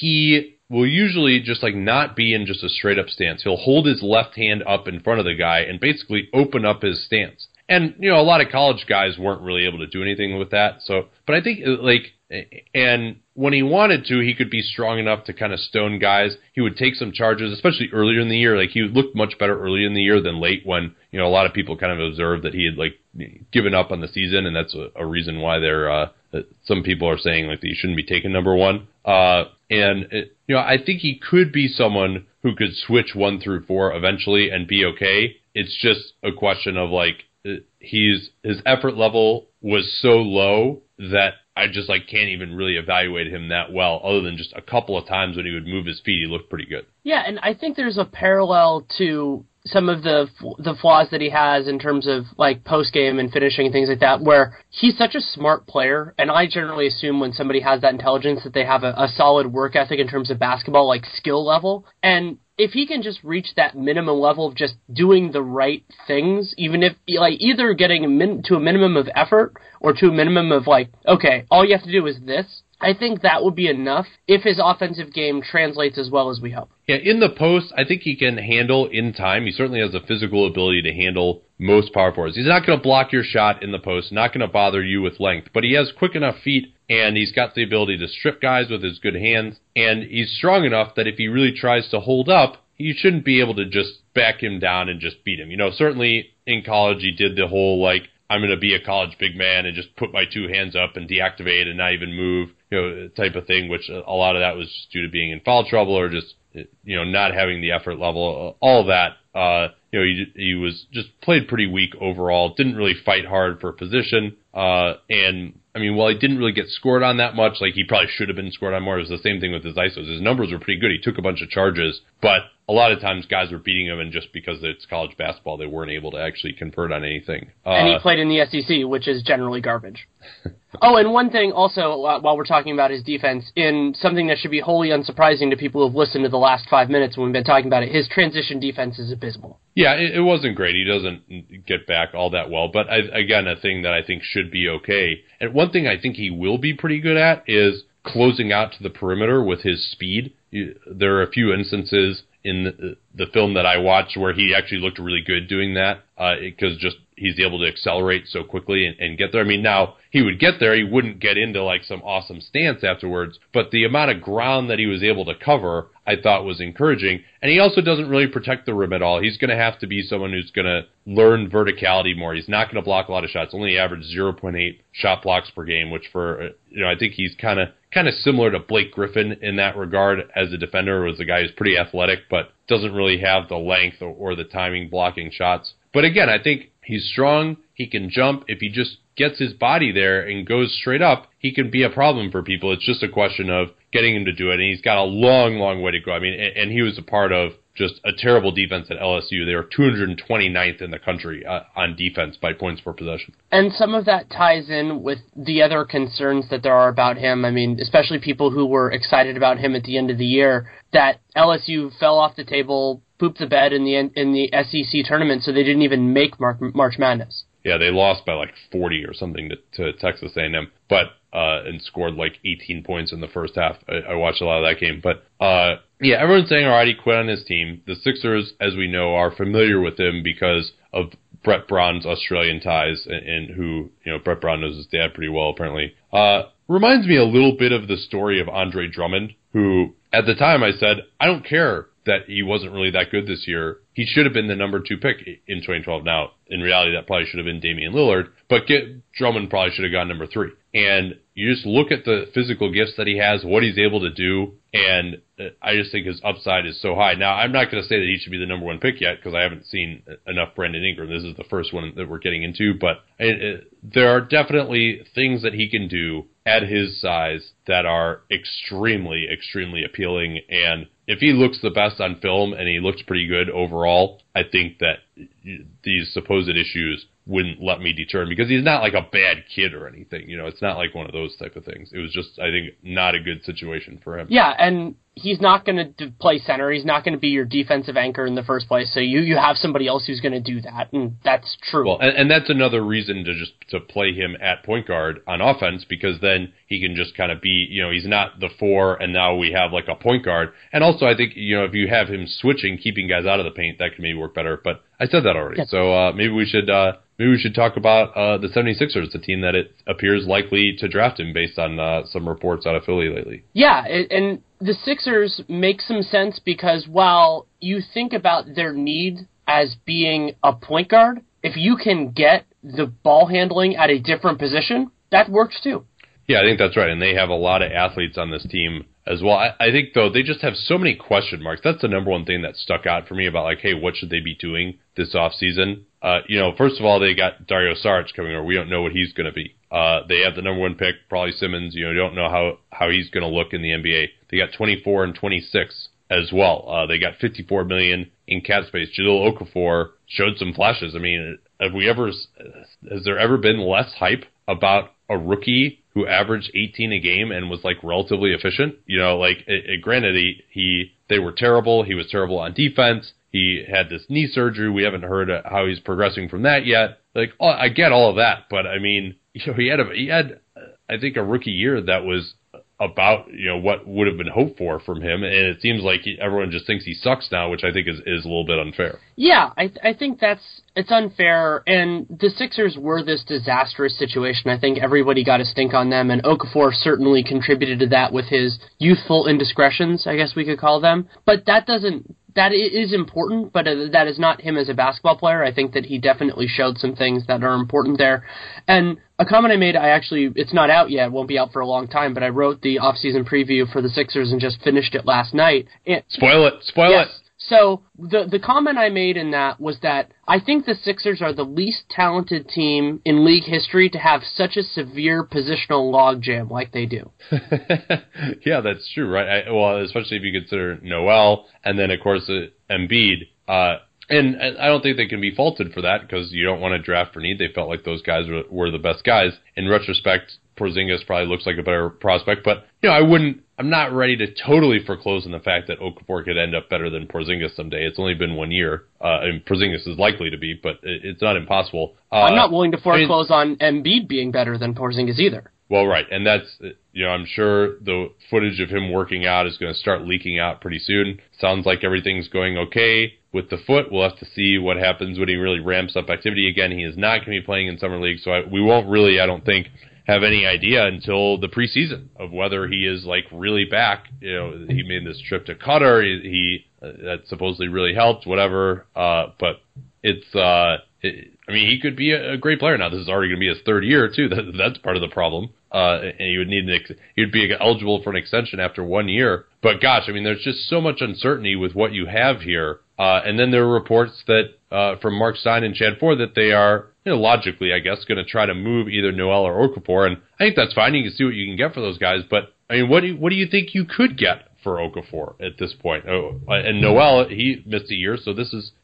he will usually just like not be in just a straight up stance. He'll hold his left hand up in front of the guy and basically open up his stance. And, you know, a lot of college guys weren't really able to do anything with that. So, but I think, like, and when he wanted to, he could be strong enough to kind of stone guys. He would take some charges, especially earlier in the year. Like, he looked much better early in the year than late when, you know, a lot of people kind of observed that he had, like, given up on the season. And that's a, a reason why they're, uh, some people are saying, like, that he shouldn't be taken number one. Uh, and, it, you know, I think he could be someone who could switch one through four eventually and be okay. It's just a question of, like, he's his effort level was so low that I just like can't even really evaluate him that well, other than just a couple of times when he would move his feet, he looked pretty good. Yeah, and I think there's a parallel to some of the the flaws that he has in terms of like post game and finishing and things like that, where he's such a smart player, and I generally assume when somebody has that intelligence that they have a, a solid work ethic in terms of basketball, like skill level. And if he can just reach that minimum level of just doing the right things, even if, like, either getting a min- to a minimum of effort or to a minimum of, like, okay, all you have to do is this, I think that would be enough if his offensive game translates as well as we hope. Yeah, in the post, I think he can handle in time. He certainly has a physical ability to handle most power forwards. He's not going to block your shot in the post, not going to bother you with length, but he has quick enough feet, and he's got the ability to strip guys with his good hands, and he's strong enough that if he really tries to hold up, you shouldn't be able to just back him down and just beat him. You know, certainly in college he did the whole, like, I'm going to be a college big man and just put my two hands up and deactivate and not even move, you know, type of thing, which a lot of that was just due to being in foul trouble or just, you know, not having the effort level, all of that. Uh, you know, he, he was just played pretty weak overall, didn't really fight hard for position. Uh, and I mean, while he didn't really get scored on that much, like he probably should have been scored on more. It was the same thing with his I S Os. His numbers were pretty good. He took a bunch of charges, but a lot of times guys were beating him, and just because it's college basketball, they weren't able to actually convert on anything. Uh, and he played in the S E C, which is generally garbage. Oh, and one thing also, while we're talking about his defense, in something that should be wholly unsurprising to people who have listened to the last five minutes when we've been talking about it, his transition defense is abysmal. Yeah, it, it wasn't great. He doesn't get back all that well, but I, again, a thing that I think should be okay. And one thing I think he will be pretty good at is closing out to the perimeter with his speed. There are a few instances in the, the film that I watched where he actually looked really good doing that, because uh, just he's able to accelerate so quickly and, and get there. I mean, now, he would get there, he wouldn't get into like some awesome stance afterwards, but the amount of ground that he was able to cover, I thought was encouraging. And he also doesn't really protect the rim at all. He's going to have to be someone who's going to learn verticality more. He's not going to block a lot of shots. Only averaged zero point eight shot blocks per game, which for, you know, I think he's kind of kind of similar to Blake Griffin in that regard as a defender, was a guy who's pretty athletic, but doesn't really have the length or, or the timing blocking shots. But again, I think he's strong. He can jump. If he just gets his body there and goes straight up, he can be a problem for people. It's just a question of getting him to do it. And he's got a long, long way to go. I mean, and, and he was a part of just a terrible defense at L S U. They were two hundred twenty-ninth in the country uh, on defense by points per possession. And some of that ties in with the other concerns that there are about him. I mean, especially people who were excited about him at the end of the year, that L S U fell off the table, pooped the bed in the in the S E C tournament, so they didn't even make March Madness. Yeah, they lost by like forty or something to, to Texas A and M. But uh, and scored like eighteen points in the first half. I, I watched a lot of that game. But, uh, yeah, everyone's saying, all right, he quit on his team. The Sixers, as we know, are familiar with him because of Brett Brown's Australian ties, and, and who, you know, Brett Brown knows his dad pretty well, apparently. Uh, reminds me a little bit of the story of Andre Drummond, who, at the time I said, I don't care that he wasn't really that good this year. He should have been the number two pick in twenty twelve. Now, in reality, that probably should have been Damian Lillard, but get, Drummond probably should have gone number three. And you just look at the physical gifts that he has, what he's able to do, and I just think his upside is so high. Now, I'm not going to say that he should be the number one pick yet because I haven't seen enough Brandon Ingram. This is the first one that we're getting into, but it, it, there are definitely things that he can do at his size that are extremely, extremely appealing. And if he looks the best on film and he looks pretty good overall, I think that these supposed issues wouldn't let me deter him because he's not like a bad kid or anything. You know, it's not like one of those type of things. It was just, I think, not a good situation for him. Yeah, and he's not going to play center. He's not going to be your defensive anchor in the first place. So you, you have somebody else who's going to do that, and that's true. Well, and, and that's another reason to just to play him at point guard on offense, because then he can just kind of be, you know, he's not the four, and now we have like a point guard. And also, I think, you know, if you have him switching, keeping guys out of the paint, that can maybe work better. But I said that already. Yeah. So uh, maybe we should uh, maybe we should talk about uh, the seventy-sixers, the team that it appears likely to draft him based on uh, some reports out of Philly lately. Yeah, and the Sixers make some sense because while you think about their need as being a point guard, if you can get the ball handling at a different position, that works too. Yeah, I think that's right. And they have a lot of athletes on this team as well. I, I think, though, they just have so many question marks. That's the number one thing that stuck out for me about, like, hey, what should they be doing this offseason? Uh, you know, first of all, they got Dario Saric coming over. We don't know what he's going to be. Uh, they have the number one pick, probably Simmons. You know, don't know how, how he's going to look in the N B A. They got twenty-four and twenty-six as well. Uh, they got fifty-four million dollars in cap space. Jahlil Okafor showed some flashes. I mean, have we ever, has there ever been less hype about a rookie who averaged eighteen a game and was like relatively efficient? You know, like it, it, granted, he, he, they were terrible. He was terrible on defense. He had this knee surgery. We haven't heard how he's progressing from that yet. Like, oh, I get all of that, but I mean, you know, he had a, he had, I think, a rookie year that was about, you know, what would have been hoped for from him, and it seems like he, everyone just thinks he sucks now, which I think is, is a little bit unfair. Yeah, I I think that's it's unfair, and the Sixers were this disastrous situation. I think everybody got a stink on them, and Okafor certainly contributed to that with his youthful indiscretions, I guess we could call them. But that doesn't that is important, but that is not him as a basketball player. I think that he definitely showed some things that are important there. And a comment I made, I actually, it's not out yet, it won't be out for a long time, but I wrote the offseason preview for the Sixers and just finished it last night. It, spoil it, spoil yes. it. So the the comment I made in that was that I think the Sixers are the least talented team in league history to have such a severe positional logjam like they do. Yeah, that's true, right? I, well, especially if you consider Noel and then, of course, uh, Embiid. Uh, and I don't think they can be faulted for that because you don't want to draft for need. They felt like those guys were, were the best guys. In retrospect, Porzingis probably looks like a better prospect, but you know, I wouldn't. I'm not ready to totally foreclose on the fact that Okafor could end up better than Porzingis someday. It's only been one year, uh, and Porzingis is likely to be, but it's not impossible. Uh, I'm not willing to foreclose I mean, on Embiid being better than Porzingis either. Well, right, and that's, you know, I'm sure the footage of him working out is going to start leaking out pretty soon. Sounds like everything's going okay with the foot. We'll have to see what happens when he really ramps up activity again. He is not going to be playing in summer league, so I, we won't really, I don't think, have any idea until the preseason of whether he is like really back. You know, he made this trip to Qatar. He, he uh, that supposedly really helped, whatever. Uh, but it's, uh, it, I mean, he could be a, a great player now. This is already going to be his third year too. That, that's part of the problem. Uh, and he would need an ex- he'd be eligible for an extension after one year. But gosh, I mean, there's just so much uncertainty with what you have here. Uh, and then there are reports that uh, from Mark Stein and Chad Ford that they are, you know, logically, I guess, going to try to move either Noel or Okafor, and I think that's fine. You can see what you can get for those guys, but I mean, what do you, what do you think you could get for Okafor at this point? Oh, and Noel, he missed a year, so this is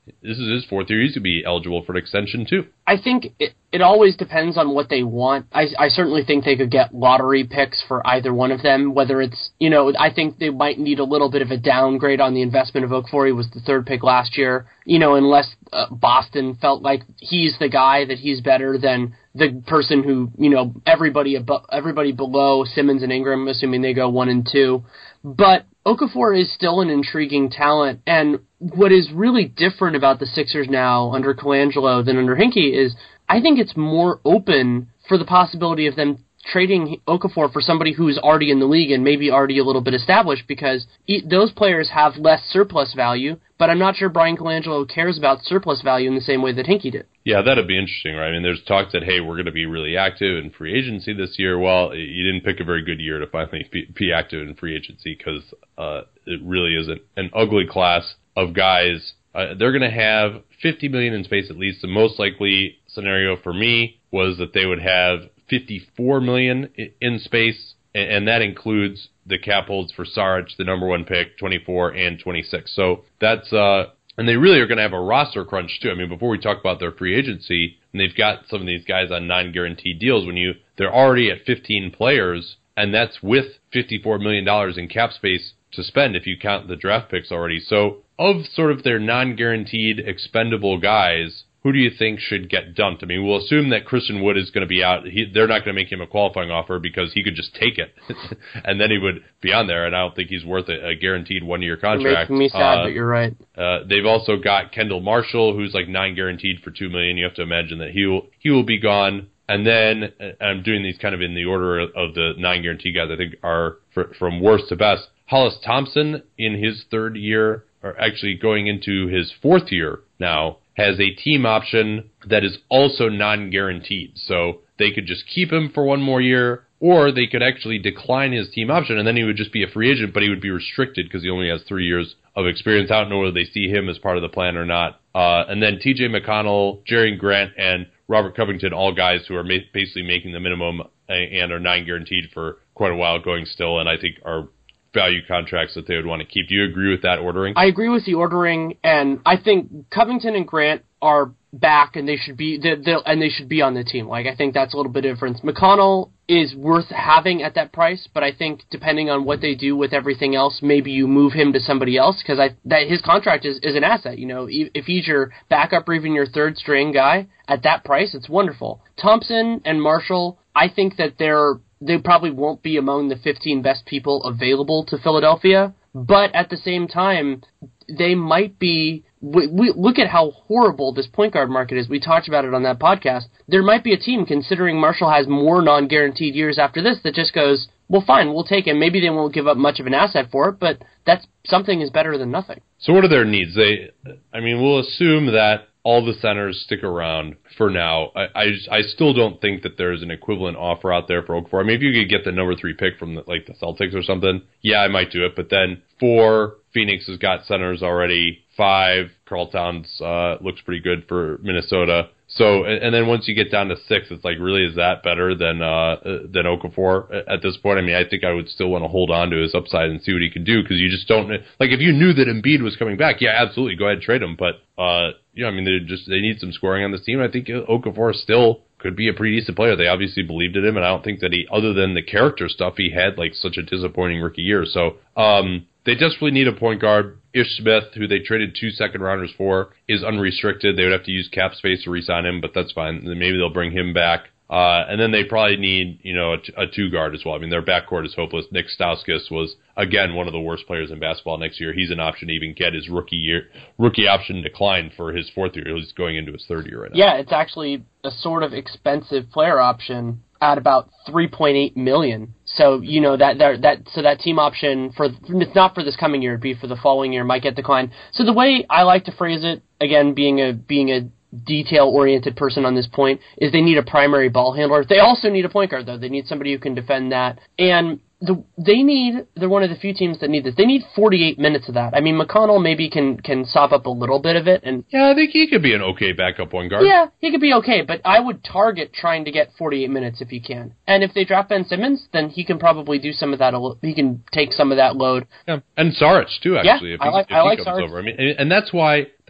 this is his fourth year. He's going to be eligible for an extension too. I think it, it always depends on what they want. I, I certainly think they could get lottery picks for either one of them, whether it's, you know, I think they might need a little bit of a downgrade on the investment of Okafor. He was the third pick last year, you know, unless uh, Boston felt like he's the guy, that he's better than the person who, you know, everybody above, everybody below Simmons and Ingram, assuming they go one and two. But Okafor is still an intriguing talent, and what is really different about the Sixers now under Colangelo than under Hinkie is I think it's more open for the possibility of them trading Okafor for somebody who's already in the league and maybe already a little bit established, because those players have less surplus value, but I'm not sure Brian Colangelo cares about surplus value in the same way that Hinkie did. Yeah, that'd be interesting, right? I mean, there's talk that, hey, we're going to be really active in free agency this year. Well, you didn't pick a very good year to finally be, be active in free agency, because uh, it really is an, an ugly class of guys. Uh, they're going to have fifty million dollars in space at least. The most likely scenario for me was that they would have fifty-four million dollars in space, and, and that includes the cap holds for Saric, the number one pick, twenty-four and twenty-six. So that's, uh, and they really are going to have a roster crunch too. I mean, before we talk about their free agency, and they've got some of these guys on non-guaranteed deals, when you, they're already at fifteen players, and that's with fifty-four million dollars in cap space to spend if you count the draft picks already. So of sort of their non-guaranteed expendable guys, who do you think should get dumped? I mean, we'll assume that Christian Wood is going to be out. He, they're not going to make him a qualifying offer because he could just take it, and then he would be on there, and I don't think he's worth a, a guaranteed one-year contract. You're making me sad, uh, but you're right. Uh, they've also got Kendall Marshall, who's like non-guaranteed for two million dollars. You have to imagine that he will, he will be gone. And then, uh, I'm doing these kind of in the order of the non-guaranteed guys I think are for, from worst to best. Hollis Thompson, in his third year, or actually going into his fourth year now, has a team option that is also non-guaranteed. So they could just keep him for one more year, or they could actually decline his team option, and then he would just be a free agent, but he would be restricted because he only has three years of experience. I don't know whether they see him as part of the plan or not. Uh, and then T J McConnell, Jerry Grant, and Robert Covington, all guys who are ma- basically making the minimum and are non-guaranteed for quite a while going still, and I think are value contracts that they would want to keep. Do you agree with that ordering? I agree with the ordering, and I think Covington and Grant are back, and they should be they and they should be on the team. Like, I think that's a little bit of difference. McConnell is worth having at that price, but I think depending on what they do with everything else, maybe you move him to somebody else, because I that his contract is, is an asset. You know, if he's your backup or even your third string guy at that price, it's wonderful. Thompson and Marshall, I think that they're they probably won't be among the fifteen best people available to Philadelphia, but at the same time, they might be. We, we look at how horrible this point guard market is. We talked about it on that podcast. There might be a team, considering Marshall has more non-guaranteed years after this, that just goes, well, fine, we'll take him. Maybe they won't give up much of an asset for it, but that's something is better than nothing. So what are their needs? They, I mean, we'll assume that all the centers stick around for now. I, I, just, I still don't think that there's an equivalent offer out there for Okafor. I mean, if you could get the number three pick from the, like the Celtics or something, yeah, I might do it. But then four, Phoenix has got centers already. Five, Karl Towns uh, looks pretty good for Minnesota. So, and, and then once you get down to six, it's like, really, is that better than uh, than Okafor at this point? I mean, I think I would still want to hold on to his upside and see what he can do, because you just don't, like, if you knew that Embiid was coming back, yeah, absolutely, go ahead and trade him. But, uh, you know, I mean, they just they need some scoring on this team. I think Okafor still could be a pretty decent player. They obviously believed in him, and I don't think that he, other than the character stuff, he had, like, such a disappointing rookie year. So, um, they desperately need a point guard. Ish Smith, who they traded two second-rounders for, is unrestricted. They would have to use cap space to re-sign him, but that's fine. Maybe they'll bring him back. Uh, and then they probably need, you know, a, t- a two-guard as well. I mean, their backcourt is hopeless. Nick Stauskas was, again, one of the worst players in basketball next year. He's an option to even get his rookie year, rookie option declined for his fourth year. He's going into his third year right now. Yeah, it's actually a sort of expensive player option at about three point eight million dollars. So, you know, that that that so that team option for it's not for this coming year, it'd be for the following year, might get declined. So the way I like to phrase it, again, being a being a detail-oriented person on this point, is they need a primary ball handler. They also need a point guard, though. They need somebody who can defend that. And the, they need, they're one of the few teams that need this. They need forty-eight minutes of that. I mean, McConnell maybe can, can sop up a little bit of it. And yeah, I think he could be an okay backup point guard. Yeah, he could be okay, but I would target trying to get forty-eight minutes if he can. And if they draft Ben Simmons, then he can probably do some of that. He can take some of that load. Yeah, and Saric, too, actually, yeah, if he, I like, if I he like comes Saric. over. I mean, and, and that's why...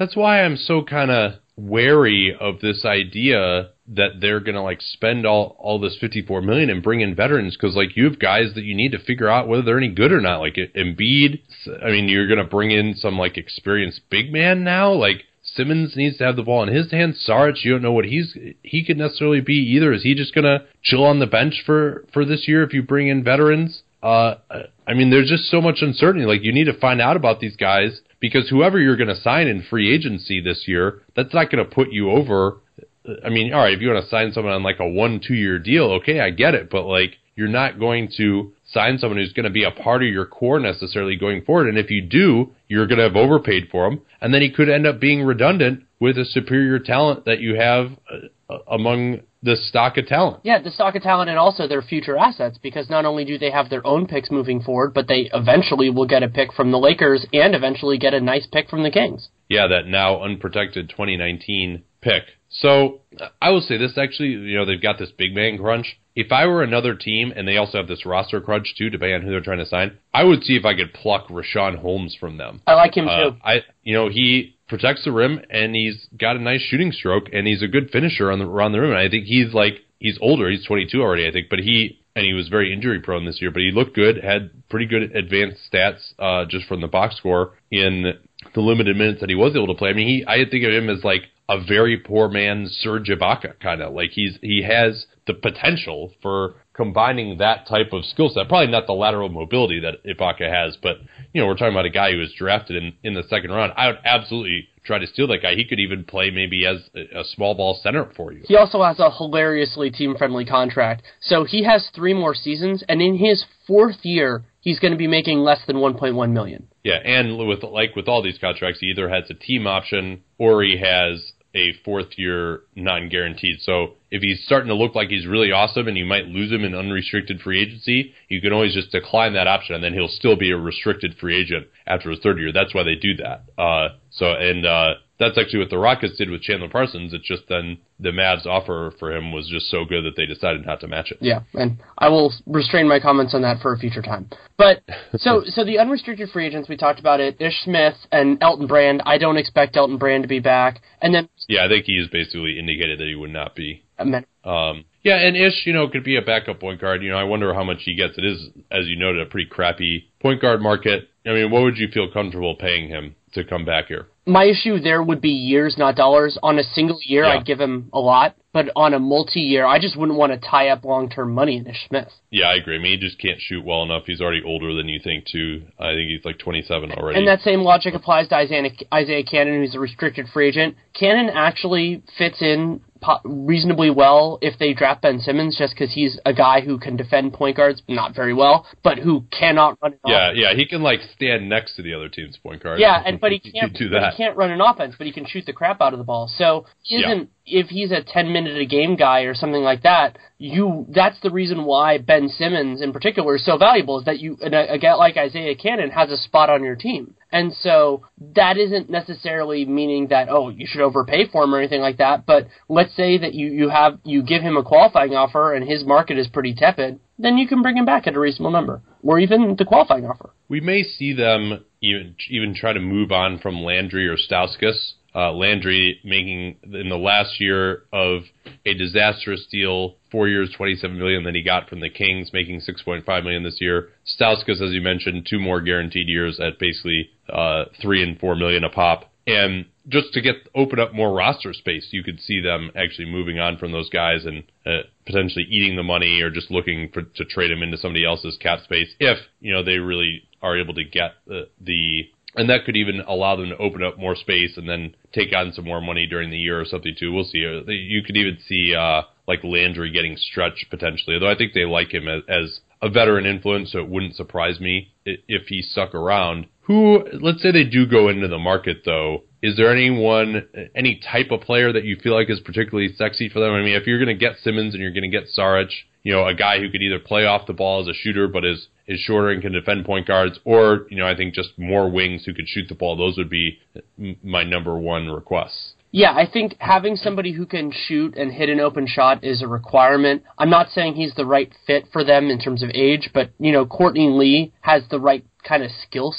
That's why I'm so kind of wary of this idea that they're going to like spend all, all this fifty-four million dollars and bring in veterans, because like you have guys that you need to figure out whether they're any good or not. Like Embiid, I mean, you're going to bring in some like experienced big man now. Like Simmons needs to have the ball in his hands. Saric, you don't know what he's he could necessarily be either. Is he just going to chill on the bench for, for this year if you bring in veterans? Uh, I mean, there's just so much uncertainty. Like, you need to find out about these guys, because whoever you're going to sign in free agency this year, that's not going to put you over. I mean, all right, if you want to sign someone on like a one, two year deal, okay, I get it. But like, you're not going to sign someone who's going to be a part of your core necessarily going forward. And if you do, you're going to have overpaid for him. And then he could end up being redundant with a superior talent that you have uh, among the stock of talent. Yeah, the stock of talent and also their future assets, because not only do they have their own picks moving forward, but they eventually will get a pick from the Lakers and eventually get a nice pick from the Kings. Yeah, that now unprotected twenty nineteen pick. So I will say this, actually, you know, they've got this big man crunch. If I were another team, and they also have this roster crunch too, depending on who they're trying to sign, I would see if I could pluck Rashawn Holmes from them. I like him uh, too. I, you know, he protects the rim, and he's got a nice shooting stroke, and he's a good finisher on the around the rim. And I think he's like he's older. He's twenty-two already, I think, but he and he was very injury prone this year. But he looked good, had pretty good advanced stats uh, just from the box score in the limited minutes that he was able to play. I mean, he I think of him as like a very poor man's Serge Ibaka, kind of like he's he has the potential for combining that type of skill set. Probably not the lateral mobility that Ibaka has, but you know, we're talking about a guy who was drafted in, in the second round. I would absolutely try to steal that guy. He could even play maybe as a, a small ball center for you. He also has a hilariously team-friendly contract. So he has three more seasons, and in his fourth year, he's going to be making less than one point one million dollars. Yeah, and with like with all these contracts, he either has a team option or he has a fourth year non-guaranteed. So if he's starting to look like he's really awesome and you might lose him in unrestricted free agency, you can always just decline that option, and then he'll still be a restricted free agent after his third year. That's why they do that. Uh, so and uh, that's actually what the Rockets did with Chandler Parsons. It's just then the Mavs offer for him was just so good that they decided not to match it. Yeah, and I will restrain my comments on that for a future time. But so so the unrestricted free agents, we talked about it, Ish Smith and Elton Brand. I don't expect Elton Brand to be back. And then yeah, I think he has basically indicated that he would not be. Amen. Um, yeah, and Ish, you know, could be a backup point guard. You know, I wonder how much he gets. It is, as you noted, a pretty crappy point guard market. I mean, what would you feel comfortable paying him to come back here? My issue there would be years, not dollars. On a single year, yeah. I'd give him a lot. But on a multi-year, I just wouldn't want to tie up long-term money in Ish Smith. Yeah, I agree. I mean, he just can't shoot well enough. He's already older than you think, too. I think he's like twenty-seven already. And that same logic applies to Isaiah, Isaiah Cannon, who's a restricted free agent. Cannon actually fits in reasonably well if they draft Ben Simmons, just because he's a guy who can defend point guards, not very well, but who cannot run an yeah, offense. Yeah, he can like stand next to the other team's point guard. Yeah, and but he can't do but that. he can't run an offense, but he can shoot the crap out of the ball. So he isn't yeah. if he's a ten minute a game guy or something like that, you that's the reason why Ben Simmons in particular is so valuable, is that you a, a guy like Isaiah Cannon has a spot on your team. And so that isn't necessarily meaning that, oh, you should overpay for him or anything like that. But let's say that you, you have you give him a qualifying offer and his market is pretty tepid, then you can bring him back at a reasonable number, or even the qualifying offer. We may see them even even try to move on from Landry or Stauskas. Uh, Landry making, in the last year of a disastrous deal, four years, twenty-seven million dollars that he got from the Kings, making six point five million dollars this year. Stauskas, as you mentioned, two more guaranteed years at basically uh, three and four million dollars a pop. And just to get open up more roster space, you could see them actually moving on from those guys and uh, potentially eating the money or just looking for, to trade them into somebody else's cap space if, you know, they really are able to get the, the and that could even allow them to open up more space and then take on some more money during the year or something too. We'll see. You could even see uh, like Landry getting stretched potentially, though I think they like him as, as a veteran influence, so it wouldn't surprise me if he stuck around. Who, let's say they do go into the market, though, is there anyone, any type of player that you feel like is particularly sexy for them? I mean, if you're going to get Simmons and you're going to get Saric, you know, a guy who could either play off the ball as a shooter but is, is shorter and can defend point guards, or, you know, I think just more wings who could shoot the ball, those would be my number one requests. Yeah, I think having somebody who can shoot and hit an open shot is a requirement. I'm not saying he's the right fit for them in terms of age, but, you know, Courtney Lee has the right kind of skill set.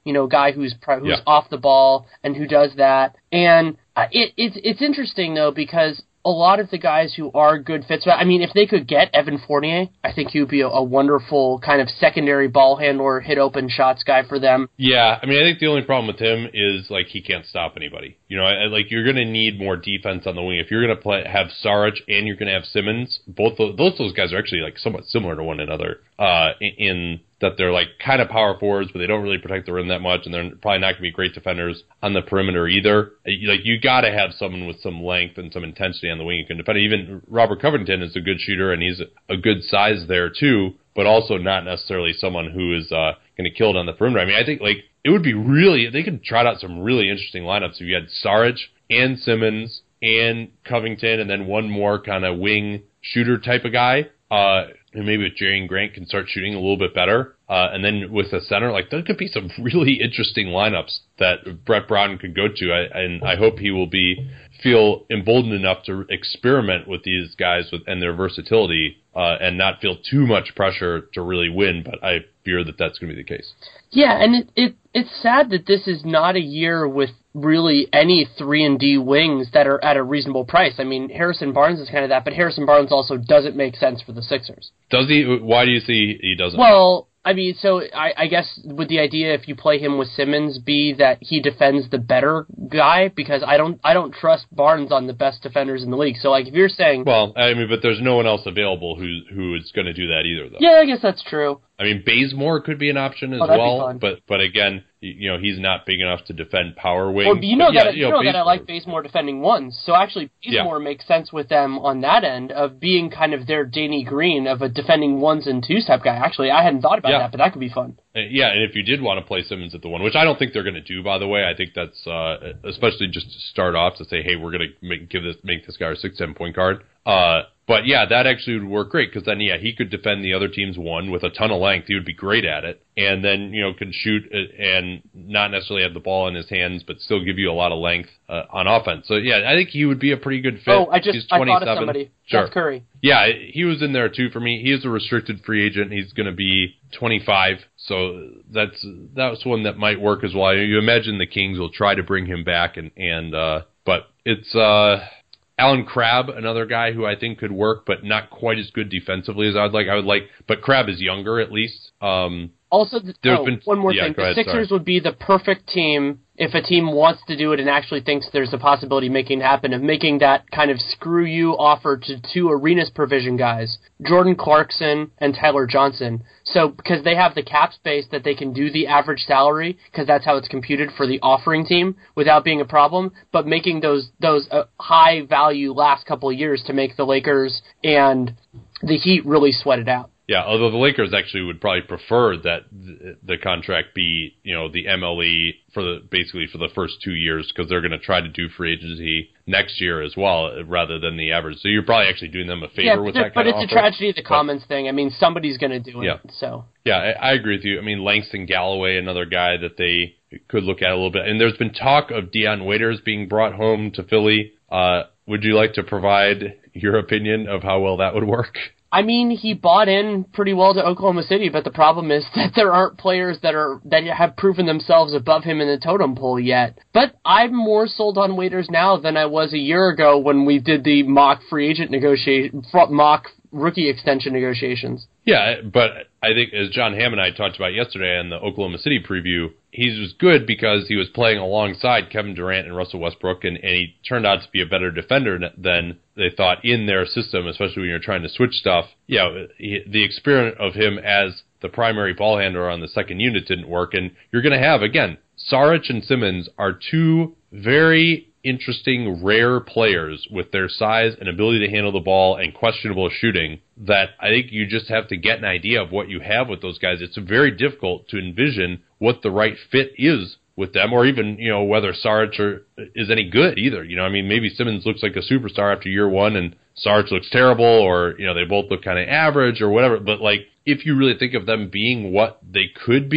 you know, guy who's who's yeah. off the ball and who does that. And uh, it, it's it's interesting though because a lot of the guys who are good fits, I mean, if they could get Evan Fournier, I think he would be a, a wonderful kind of secondary ball handler, hit open shots guy for them. Yeah, I mean, I think the only problem with him is, like, he can't stop anybody. You know, I, like, you're going to need more defense on the wing. If you're going to play have Saric and you're going to have Simmons, both of, both those guys are actually, like, somewhat similar to one another uh, in, in that they're, like, kind of power forwards, but they don't really protect the rim that much, and they're probably not going to be great defenders on the perimeter either. Like, you got to have someone with some length and some intensity on the wing who can defend. Even Robert Covington is a good shooter, and he's a, a good size there, too, but also not necessarily someone who is uh, going to kill it on the perimeter. I mean, I think, like, it would be really, they could trot out some really interesting lineups if you had Saric and Simmons and Covington, and then one more kind of wing shooter type of guy. Uh, and maybe if Jerian Grant can start shooting a little bit better. Uh, and then with a center, like, there could be some really interesting lineups that Brett Brown could go to. I, and I hope he will be feel emboldened enough to experiment with these guys with, and their versatility uh, and not feel too much pressure to really win. But I fear that that's going to be the case. Yeah, and it, it it's sad that this is not a year with really any three and D wings that are at a reasonable price. I mean, Harrison Barnes is kind of that, but Harrison Barnes also doesn't make sense for the Sixers. Does he? Why do you see he doesn't? Well, I mean, so I, I guess would the idea if you play him with Simmons be that he defends the better guy? Because I don't I don't trust Barnes on the best defenders in the league. So, like, if you're saying... Well, I mean, but there's no one else available who who is going to do that either, though. Yeah, I guess that's true. I mean, Bazemore could be an option as oh, that'd well, be fun. but but again, you know, he's not big enough to defend power wing. Well, you know but that yeah, you you know, know, that I like Bazemore defending ones. So actually, Bazemore yeah. makes sense with them on that end of being kind of their Danny Green of a defending ones and twos type guy. Actually, I hadn't thought about yeah. that, but that could be fun. Uh, yeah, and if you did want to play Simmons at the one, which I don't think they're going to do, by the way, I think that's uh, especially just to start off to say, hey, we're going to make give this make this guy our six seven point guard. Uh, but yeah, that actually would work great because then yeah, he could defend the other team's one with a ton of length. He would be great at it, and then you know could shoot and not necessarily have the ball in his hands, but still give you a lot of length uh, on offense. So yeah, I think he would be a pretty good fit. Oh, I just He's I thought of somebody. Sure. Jeff Curry. Yeah, he was in there too for me. He is a restricted free agent. He's going to be twenty-five, so that's that's one that might work as well. You imagine the Kings will try to bring him back, and and uh, but it's uh, Alan Crabb, another guy who I think could work, but not quite as good defensively as I'd like. I would like, but Crabb is younger at least. Um, Also, the, oh, been, one more yeah, thing. The ahead, Sixers sorry. would be the perfect team if a team wants to do it and actually thinks there's a possibility of making it happen, of making that kind of screw you offer to two Arenas provision guys, Jordan Clarkson and Tyler Johnson. So, because they have the cap space that they can do the average salary, because that's how it's computed for the offering team without being a problem, but making those, those uh, high value last couple of years to make the Lakers and the Heat really sweat it out. Yeah, although the Lakers actually would probably prefer that the contract be, you know, the M L E for the basically for the first two years because they're going to try to do free agency next year as well rather than the average. So you're probably actually doing them a favor yeah, with but that kind but of it's offer. a tragedy of the commons thing. I mean, somebody's going to do it. Yeah. So yeah, I, I agree with you. I mean, Langston Galloway, another guy that they could look at a little bit. And there's been talk of Dion Waiters being brought home to Philly. Uh, would you like to provide your opinion of how well that would work? I mean, he bought in pretty well to Oklahoma City, but the problem is that there aren't players that are that have proven themselves above him in the totem pole yet. But I'm more sold on Waiters now than I was a year ago when we did the mock free agent negotiation, mock rookie extension negotiations. Yeah, but I think as John Hamm and I talked about yesterday in the Oklahoma City preview, he was good because he was playing alongside Kevin Durant and Russell Westbrook, and, and he turned out to be a better defender than they thought in their system, especially when you're trying to switch stuff. Yeah, he, the experiment of him as the primary ball handler on the second unit didn't work, and you're going to have, again, Saric and Simmons are two very interesting, rare players with their size and ability to handle the ball and questionable shooting that I think you just have to get an idea of what you have with those guys. It's very difficult to envision what the right fit is with them, or even, you know, whether Saric are, is any good either. You know, I mean, maybe Simmons looks like a superstar after year one and Saric looks terrible, or, you know, they both look kind of average or whatever. But, like, if you really think of them being what they could be,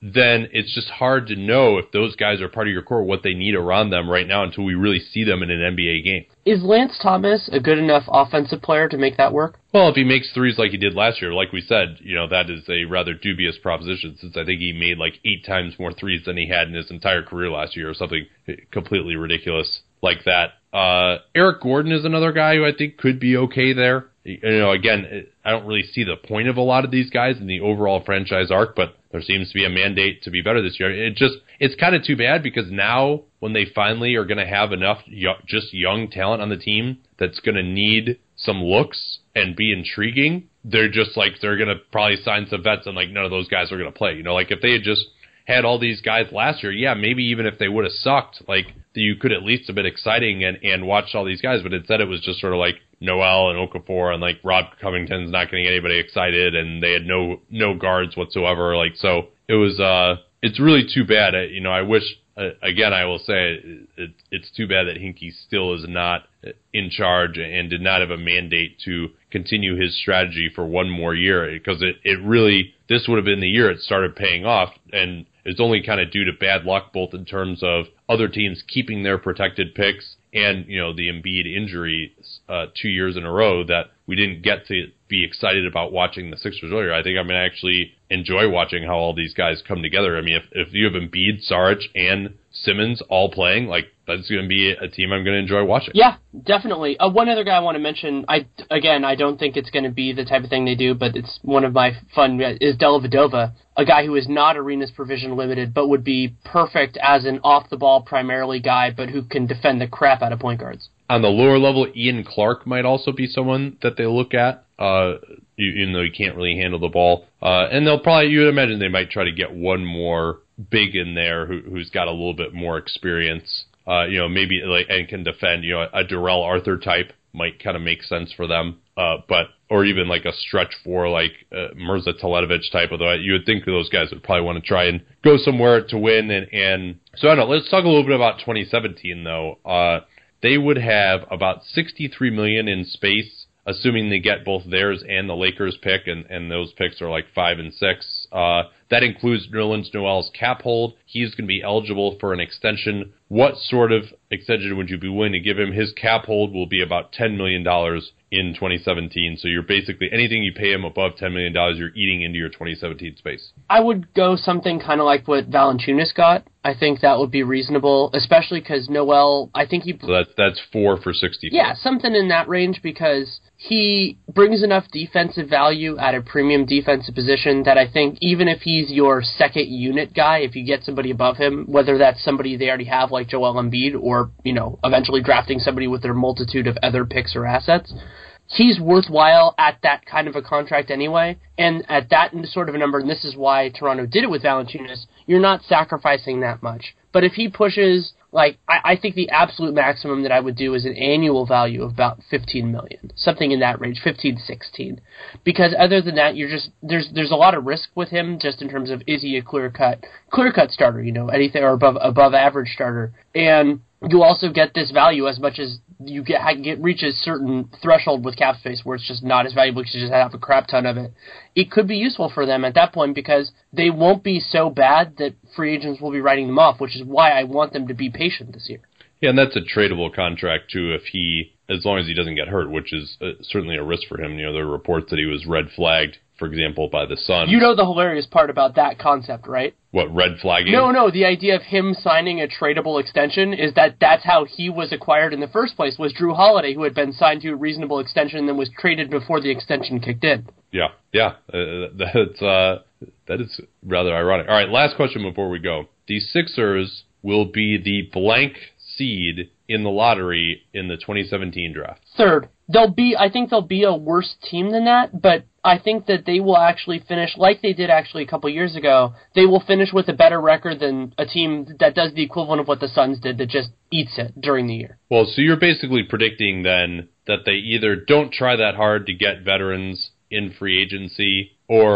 then it's just hard to know if those guys are part of your core, what they need around them right now until we really see them in an N B A game. Is Lance Thomas a good enough offensive player to make that work? Well, if he makes threes like he did last year, like we said, you know, that is a rather dubious proposition since I think he made like eight times more threes than he had in his entire career last year or something completely ridiculous like that. Uh, Eric Gordon is another guy who I think could be okay there. You know, again, I don't really see the point of a lot of these guys in the overall franchise arc, but there seems to be a mandate to be better this year. It just, it's kind of too bad because now when they finally are going to have enough y- just young talent on the team that's going to need some looks and be intriguing, they're just like, they're going to probably sign some vets and like none of those guys are going to play. You know, like if they had just had all these guys last year, yeah, maybe even if they would have sucked, like you could at least have been exciting and, and watched all these guys, but instead it was just sort of like Noel and Okafor and like Rob Covington's not getting anybody excited and they had no no guards whatsoever. Like, so it was, uh, it's really too bad. I, you know, I wish, uh, again, I will say it, it, it's too bad that Hinkie still is not in charge and did not have a mandate to continue his strategy for one more year because it, it really, this would have been the year it started paying off, and it's only kind of due to bad luck, both in terms of other teams keeping their protected picks and, you know, the Embiid injury uh, two years in a row that we didn't get to be excited about watching the Sixers earlier. I think I'm going to actually enjoy watching how all these guys come together. I mean, if, if you have Embiid, Saric, and Simmons all playing, like, that's going to be a team I'm going to enjoy watching. Yeah, definitely. Uh, one other guy I want to mention, I again, I don't think it's going to be the type of thing they do, but it's one of my fun, is Dellavedova, a guy who is not Arenas Provision Limited, but would be perfect as an off-the-ball primarily guy, but who can defend the crap out of point guards. On the lower level, Ian Clark might also be someone that they look at, uh, even though he can't really handle the ball. Uh, and they'll probably, you would imagine they might try to get one more big in there who, who's got a little bit more experience. Uh, you know, maybe like and can defend. You know, a Darrell Arthur type might kind of make sense for them. Uh, but or even like a stretch four like uh, Mirza Teletovic type. Although you would think those guys would probably want to try and go somewhere to win. And, and so I don't know. Let's talk a little bit about twenty seventeen though. Uh, they would have about sixty-three million dollars in space, assuming they get both theirs and the Lakers pick, and, and those picks are like five and six. Uh, that includes Nerlens Noel's cap hold. He's going to be eligible for an extension. What sort of extension would you be willing to give him? His cap hold will be about ten million dollars in twenty seventeen. So you're basically, anything you pay him above ten million dollars, you're eating into your twenty seventeen space. I would go something kind of like what Valanciunas got. I think that would be reasonable, especially because Noel, I think he... So that's, that's four for sixty-four. Yeah, something in that range, because he brings enough defensive value at a premium defensive position that I think even if he's your second unit guy, if you get somebody above him, whether that's somebody they already have like Joel Embiid or, you know, eventually drafting somebody with their multitude of other picks or assets, he's worthwhile at that kind of a contract anyway. And at that sort of a number, and this is why Toronto did it with Valanciunas, you're not sacrificing that much. But if he pushes, like, I, I think the absolute maximum that I would do is an annual value of about fifteen million dollars, something in that range, fifteen, sixteen. Because other than that, you're just, there's there's a lot of risk with him, just in terms of, is he a clear-cut, clear-cut starter, you know, anything, or above above average starter. And you also get this value as much as you get, get reach a certain threshold with cap space where it's just not as valuable because you just have a crap ton of it. It could be useful for them at that point because they won't be so bad that free agents will be writing them off, which is why I want them to be patient this year. Yeah, and that's a tradable contract too if he, as long as he doesn't get hurt, which is uh, certainly a risk for him. You know, there are reports that he was red flagged, for example, by the Suns. You know the hilarious part about that concept, right? What, red flagging? No, no, the idea of him signing a tradable extension is that that's how he was acquired in the first place, was Drew Holiday, who had been signed to a reasonable extension and then was traded before the extension kicked in. Yeah, yeah, uh, that's, uh, that is rather ironic. All right, last question before we go. The Sixers will be the blank seed in the lottery in the twenty seventeen draft. Third. They'll be, I think they'll be a worse team than that, but I think that they will actually finish, like they did actually a couple years ago, they will finish with a better record than a team that does the equivalent of what the Suns did, that just eats it during the year. Well, so you're basically predicting then that they either don't try that hard to get veterans in free agency, or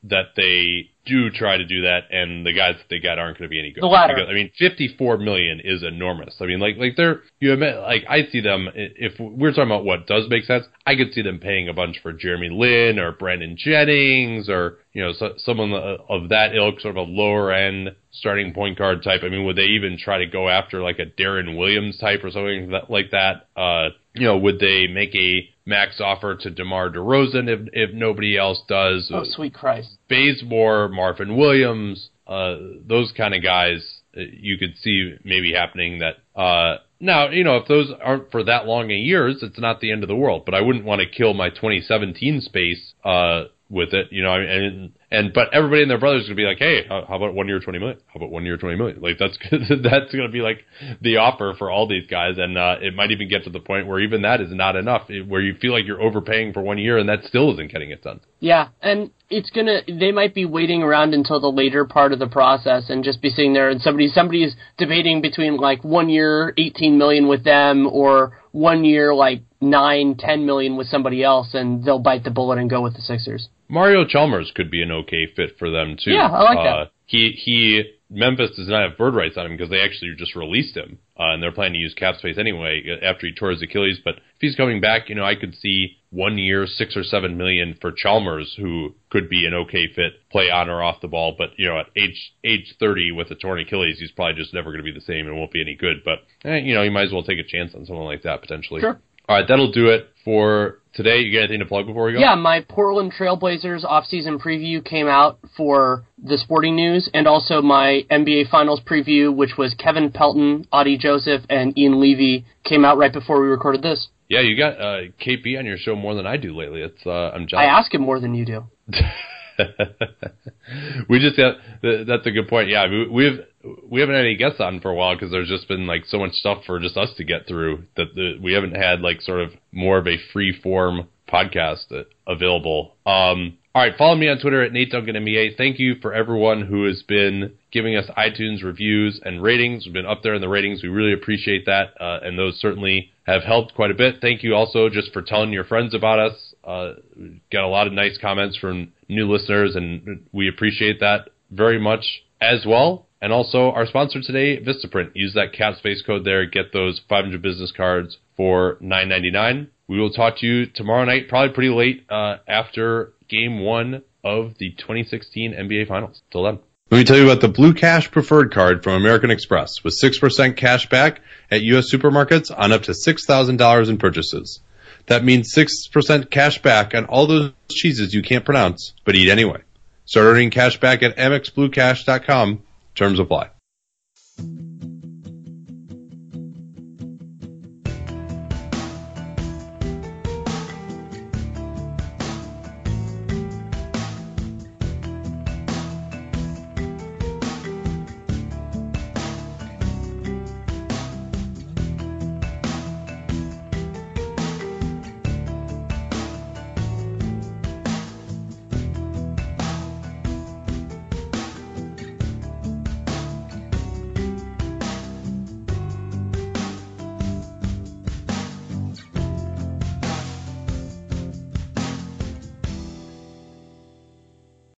that they do try to do that, and the guys that they got aren't going to be any good. The latter. Because, I mean, fifty-four million is enormous. I mean, like, like they're, you admit, like, I see them, if we're talking about what does make sense, I could see them paying a bunch for Jeremy Lin or Brandon Jennings or, you know, so, someone of that ilk, sort of a lower end starting point guard type. I mean, would they even try to go after like a Darren Williams type or something that, like that? Uh, you know, would they make a max offer to DeMar DeRozan if if nobody else does? Oh, sweet Christ. Bazemore, Marvin Williams, uh, those kind of guys you could see maybe happening that, uh, now, you know, if those aren't for that long a years, it's not the end of the world, but I wouldn't want to kill my twenty seventeen space, uh, with it, you know, and, and, but everybody and their brothers is going to be like, hey, how about one year, twenty million? How about one year, twenty million? Like, that's, that's going to be like the offer for all these guys. And, uh, it might even get to the point where even that is not enough, where you feel like you're overpaying for one year and that still isn't getting it done. Yeah. And it's going to, they might be waiting around until the later part of the process and just be sitting there and somebody, somebody's debating between like one year, eighteen million with them or one year, like nine, ten million with somebody else, and they'll bite the bullet and go with the Sixers. Mario Chalmers could be an okay fit for them too. Yeah, I like uh, that. He he. Memphis does not have bird rights on him because they actually just released him, uh, and they're planning to use cap space anyway after he tore his Achilles. But if he's coming back, you know, I could see one year, six or seven million for Chalmers, who could be an okay fit, play on or off the ball. But you know, at age age thirty with a torn Achilles, he's probably just never going to be the same and won't be any good. But eh, you know, you might as well take a chance on someone like that potentially. Sure. All right, that'll do it for today. You got anything to plug before we go? Yeah, my Portland Trailblazers offseason preview came out for the Sporting News, and also my N B A Finals preview, which was Kevin Pelton, Adi Joseph, and Ian Levy, came out right before we recorded this. Yeah, you got uh, K P on your show more than I do lately. It's uh, I'm jealous. I ask him more than you do. we just got that's a good point. Yeah, we, we've we haven't had any guests on for a while because there's just been like so much stuff for just us to get through that the, we haven't had like sort of more of a free form podcast available. Um, all right, follow me on Twitter at Nate Duncan N B A. Thank you for everyone who has been giving us iTunes reviews and ratings. We've been up there in the ratings. We really appreciate that, uh, and those certainly have helped quite a bit. Thank you also just for telling your friends about us. Uh, got a lot of nice comments from new listeners, and we appreciate that very much as well. And also our sponsor today, Vistaprint. Use that cap space code there. Get those five hundred business cards for nine ninety-nine. We will talk to you tomorrow night, probably pretty late uh, after game one of the twenty sixteen N B A Finals. Till then. Let me tell you about the Blue Cash Preferred Card from American Express with six percent cash back at U S supermarkets on up to six thousand dollars in purchases. That means six percent cash back on all those cheeses you can't pronounce, but eat anyway. Start earning cash back at Amex Blue Cash dot com. Terms apply.